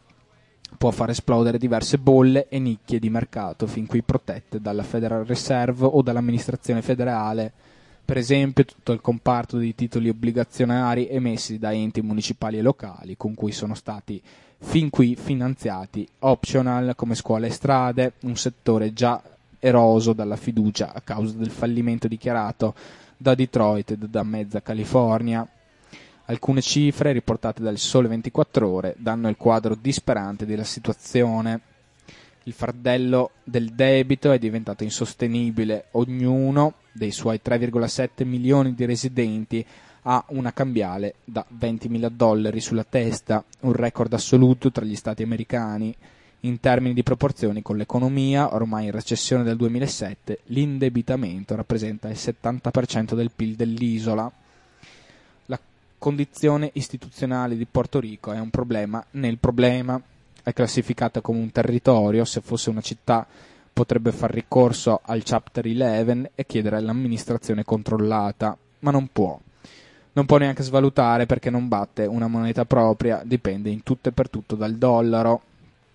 può far esplodere diverse bolle e nicchie di mercato fin qui protette dalla Federal Reserve o dall'amministrazione federale. Per esempio, tutto il comparto di titoli obbligazionari emessi da enti municipali e locali, con cui sono stati fin qui finanziati optional come scuole e strade, un settore già eroso dalla fiducia a causa del fallimento dichiarato da Detroit e da mezza California. Alcune cifre riportate dal Sole 24 Ore danno il quadro disperante della situazione. Il fardello del debito è diventato insostenibile. Ognuno dei suoi 3,7 milioni di residenti ha una cambiale da $20.000 sulla testa, un record assoluto tra gli stati americani. In termini di proporzioni con l'economia, ormai in recessione del 2007, l'indebitamento rappresenta il 70% del PIL dell'isola. La condizione istituzionale di Porto Rico è un problema nel problema. È classificata come un territorio, se fosse una città potrebbe far ricorso al Chapter 11 e chiedere l'amministrazione controllata, ma non può. Non può neanche svalutare perché non batte una moneta propria, dipende in tutto e per tutto dal dollaro.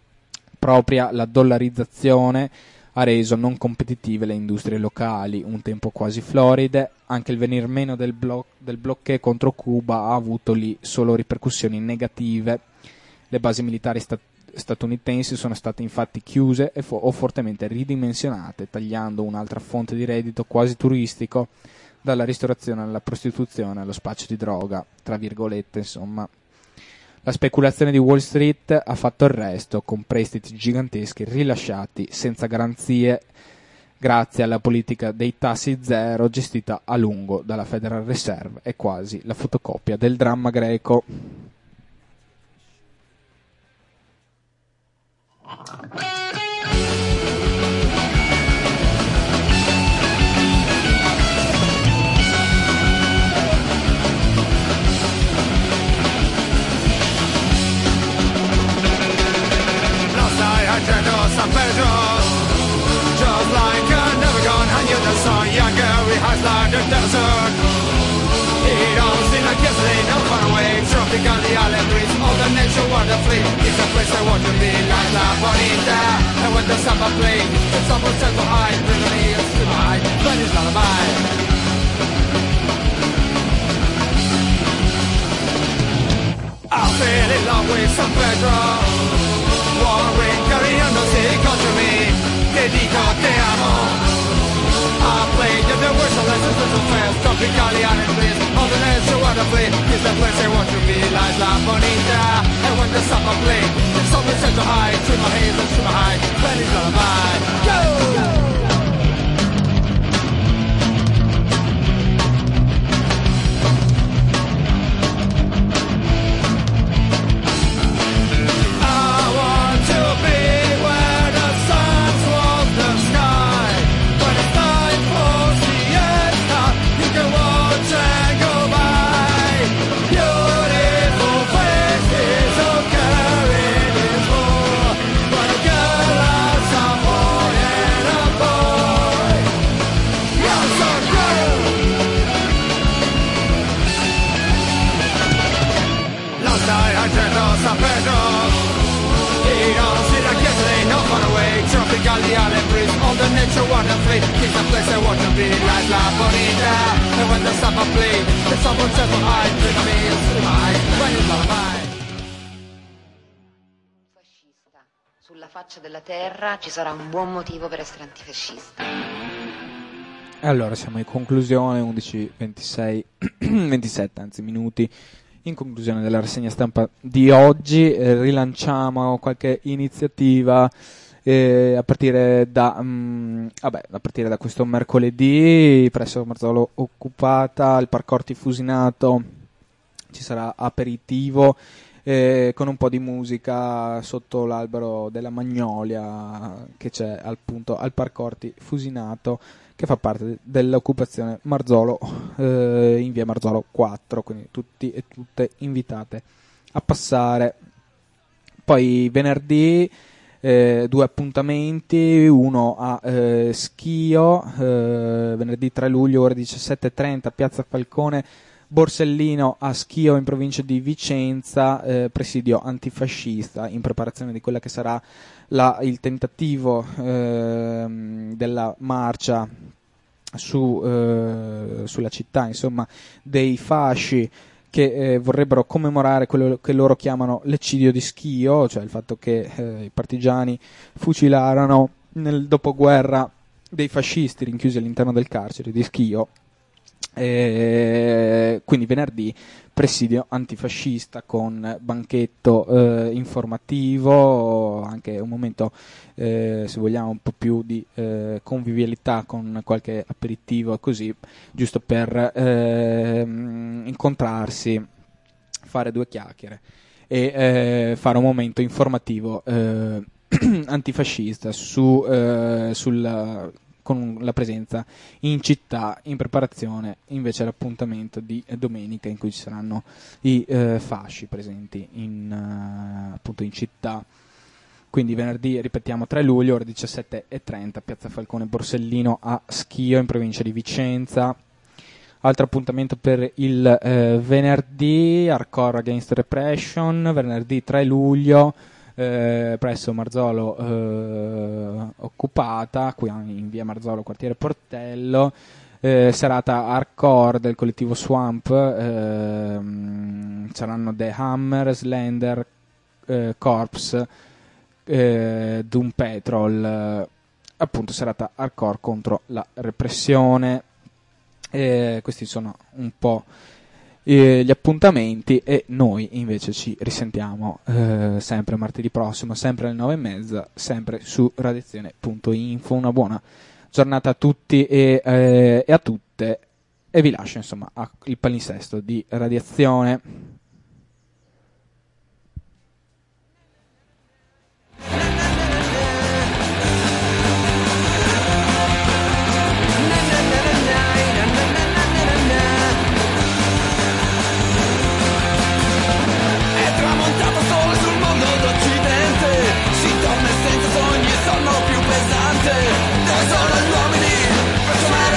Propria la dollarizzazione ha reso non competitive le industrie locali, un tempo quasi floride. Anche il venir meno del bloqueo contro Cuba ha avuto lì solo ripercussioni negative. Le basi militari statunitensi sono state infatti chiuse o fortemente ridimensionate, tagliando un'altra fonte di reddito quasi turistico, dalla ristorazione alla prostituzione allo spaccio di droga, tra virgolette, insomma. La speculazione di Wall Street ha fatto il resto, con prestiti giganteschi rilasciati senza garanzie, grazie alla politica dei tassi zero gestita a lungo dalla Federal Reserve. È quasi la fotocopia del dramma greco. San Pedro, just like a never gone, and you're the son younger, we hide like the desert. It all seems like yesterday, no far away, tropical, the island breeze, all the nature wonderfully. It's a place I want to be, like La Bonita. And when the samba plays, it's almost time to hide, bring the heels to hide, but it's lullaby. I'll say San Pedro, Warwick, Cariano, say, culture me, te dico te amo. I played the worst of lessons with some fans, tropically island bliss. All the lands so wonderfully, is the place I want to be, lies La Bonita. And when the summer play, the sun is set to high, through my haze and through my high, Feliz Lullaby. Go! The island breeze, all the nature wonderfully, it's the place I want to be, like La Bonita. And when the summer play, the summer sets my eyes, bring me into my eyes, when it's all mine. Fascista. Sulla faccia della terra ci sarà un buon motivo per essere antifascista. Allora, siamo in conclusione, 11:26, 27 anzi minuti. In conclusione della rassegna stampa di oggi, rilanciamo qualche iniziativa. A partire da questo mercoledì presso Marzolo Occupata al Parco Orti Fusinato ci sarà aperitivo con un po' di musica sotto l'albero della Magnolia che c'è appunto al Parco Orti Fusinato, che fa parte dell'occupazione Marzolo in via Marzolo 4, quindi tutti e tutte invitate a passare. Poi venerdì 2 appuntamenti, uno a Schio, venerdì 3 luglio ore 17:30, piazza Falcone Borsellino a Schio in provincia di Vicenza, presidio antifascista in preparazione di quella che sarà il tentativo della marcia sulla città, insomma, dei fasci che vorrebbero commemorare quello che loro chiamano l'eccidio di Schio, cioè il fatto che i partigiani fucilarono nel dopoguerra dei fascisti rinchiusi all'interno del carcere di Schio. Quindi venerdì presidio antifascista con banchetto informativo, anche un momento se vogliamo un po' più di convivialità con qualche aperitivo così, giusto per incontrarsi, fare 2 chiacchiere e fare un momento informativo antifascista con la presenza in città, in preparazione invece all'appuntamento di domenica in cui ci saranno i fasci presenti appunto in città. Quindi venerdì, ripetiamo, 3 luglio, ore 17:30, piazza Falcone Borsellino a Schio in provincia di Vicenza. Altro appuntamento per il venerdì, Hardcore Against Repression, venerdì 3 luglio, presso Marzolo Occupata, qui in via Marzolo, quartiere Portello, serata hardcore del collettivo Swamp, saranno The Hammer, Slender, Corpse, Doom Patrol, appunto serata hardcore contro la repressione. Questi sono un po' gli appuntamenti, e noi invece ci risentiamo sempre martedì prossimo, sempre alle 9:30, sempre su radiazione.info. Una buona giornata a tutti e a tutte, e vi lascio insomma il palinsesto di Radiazione.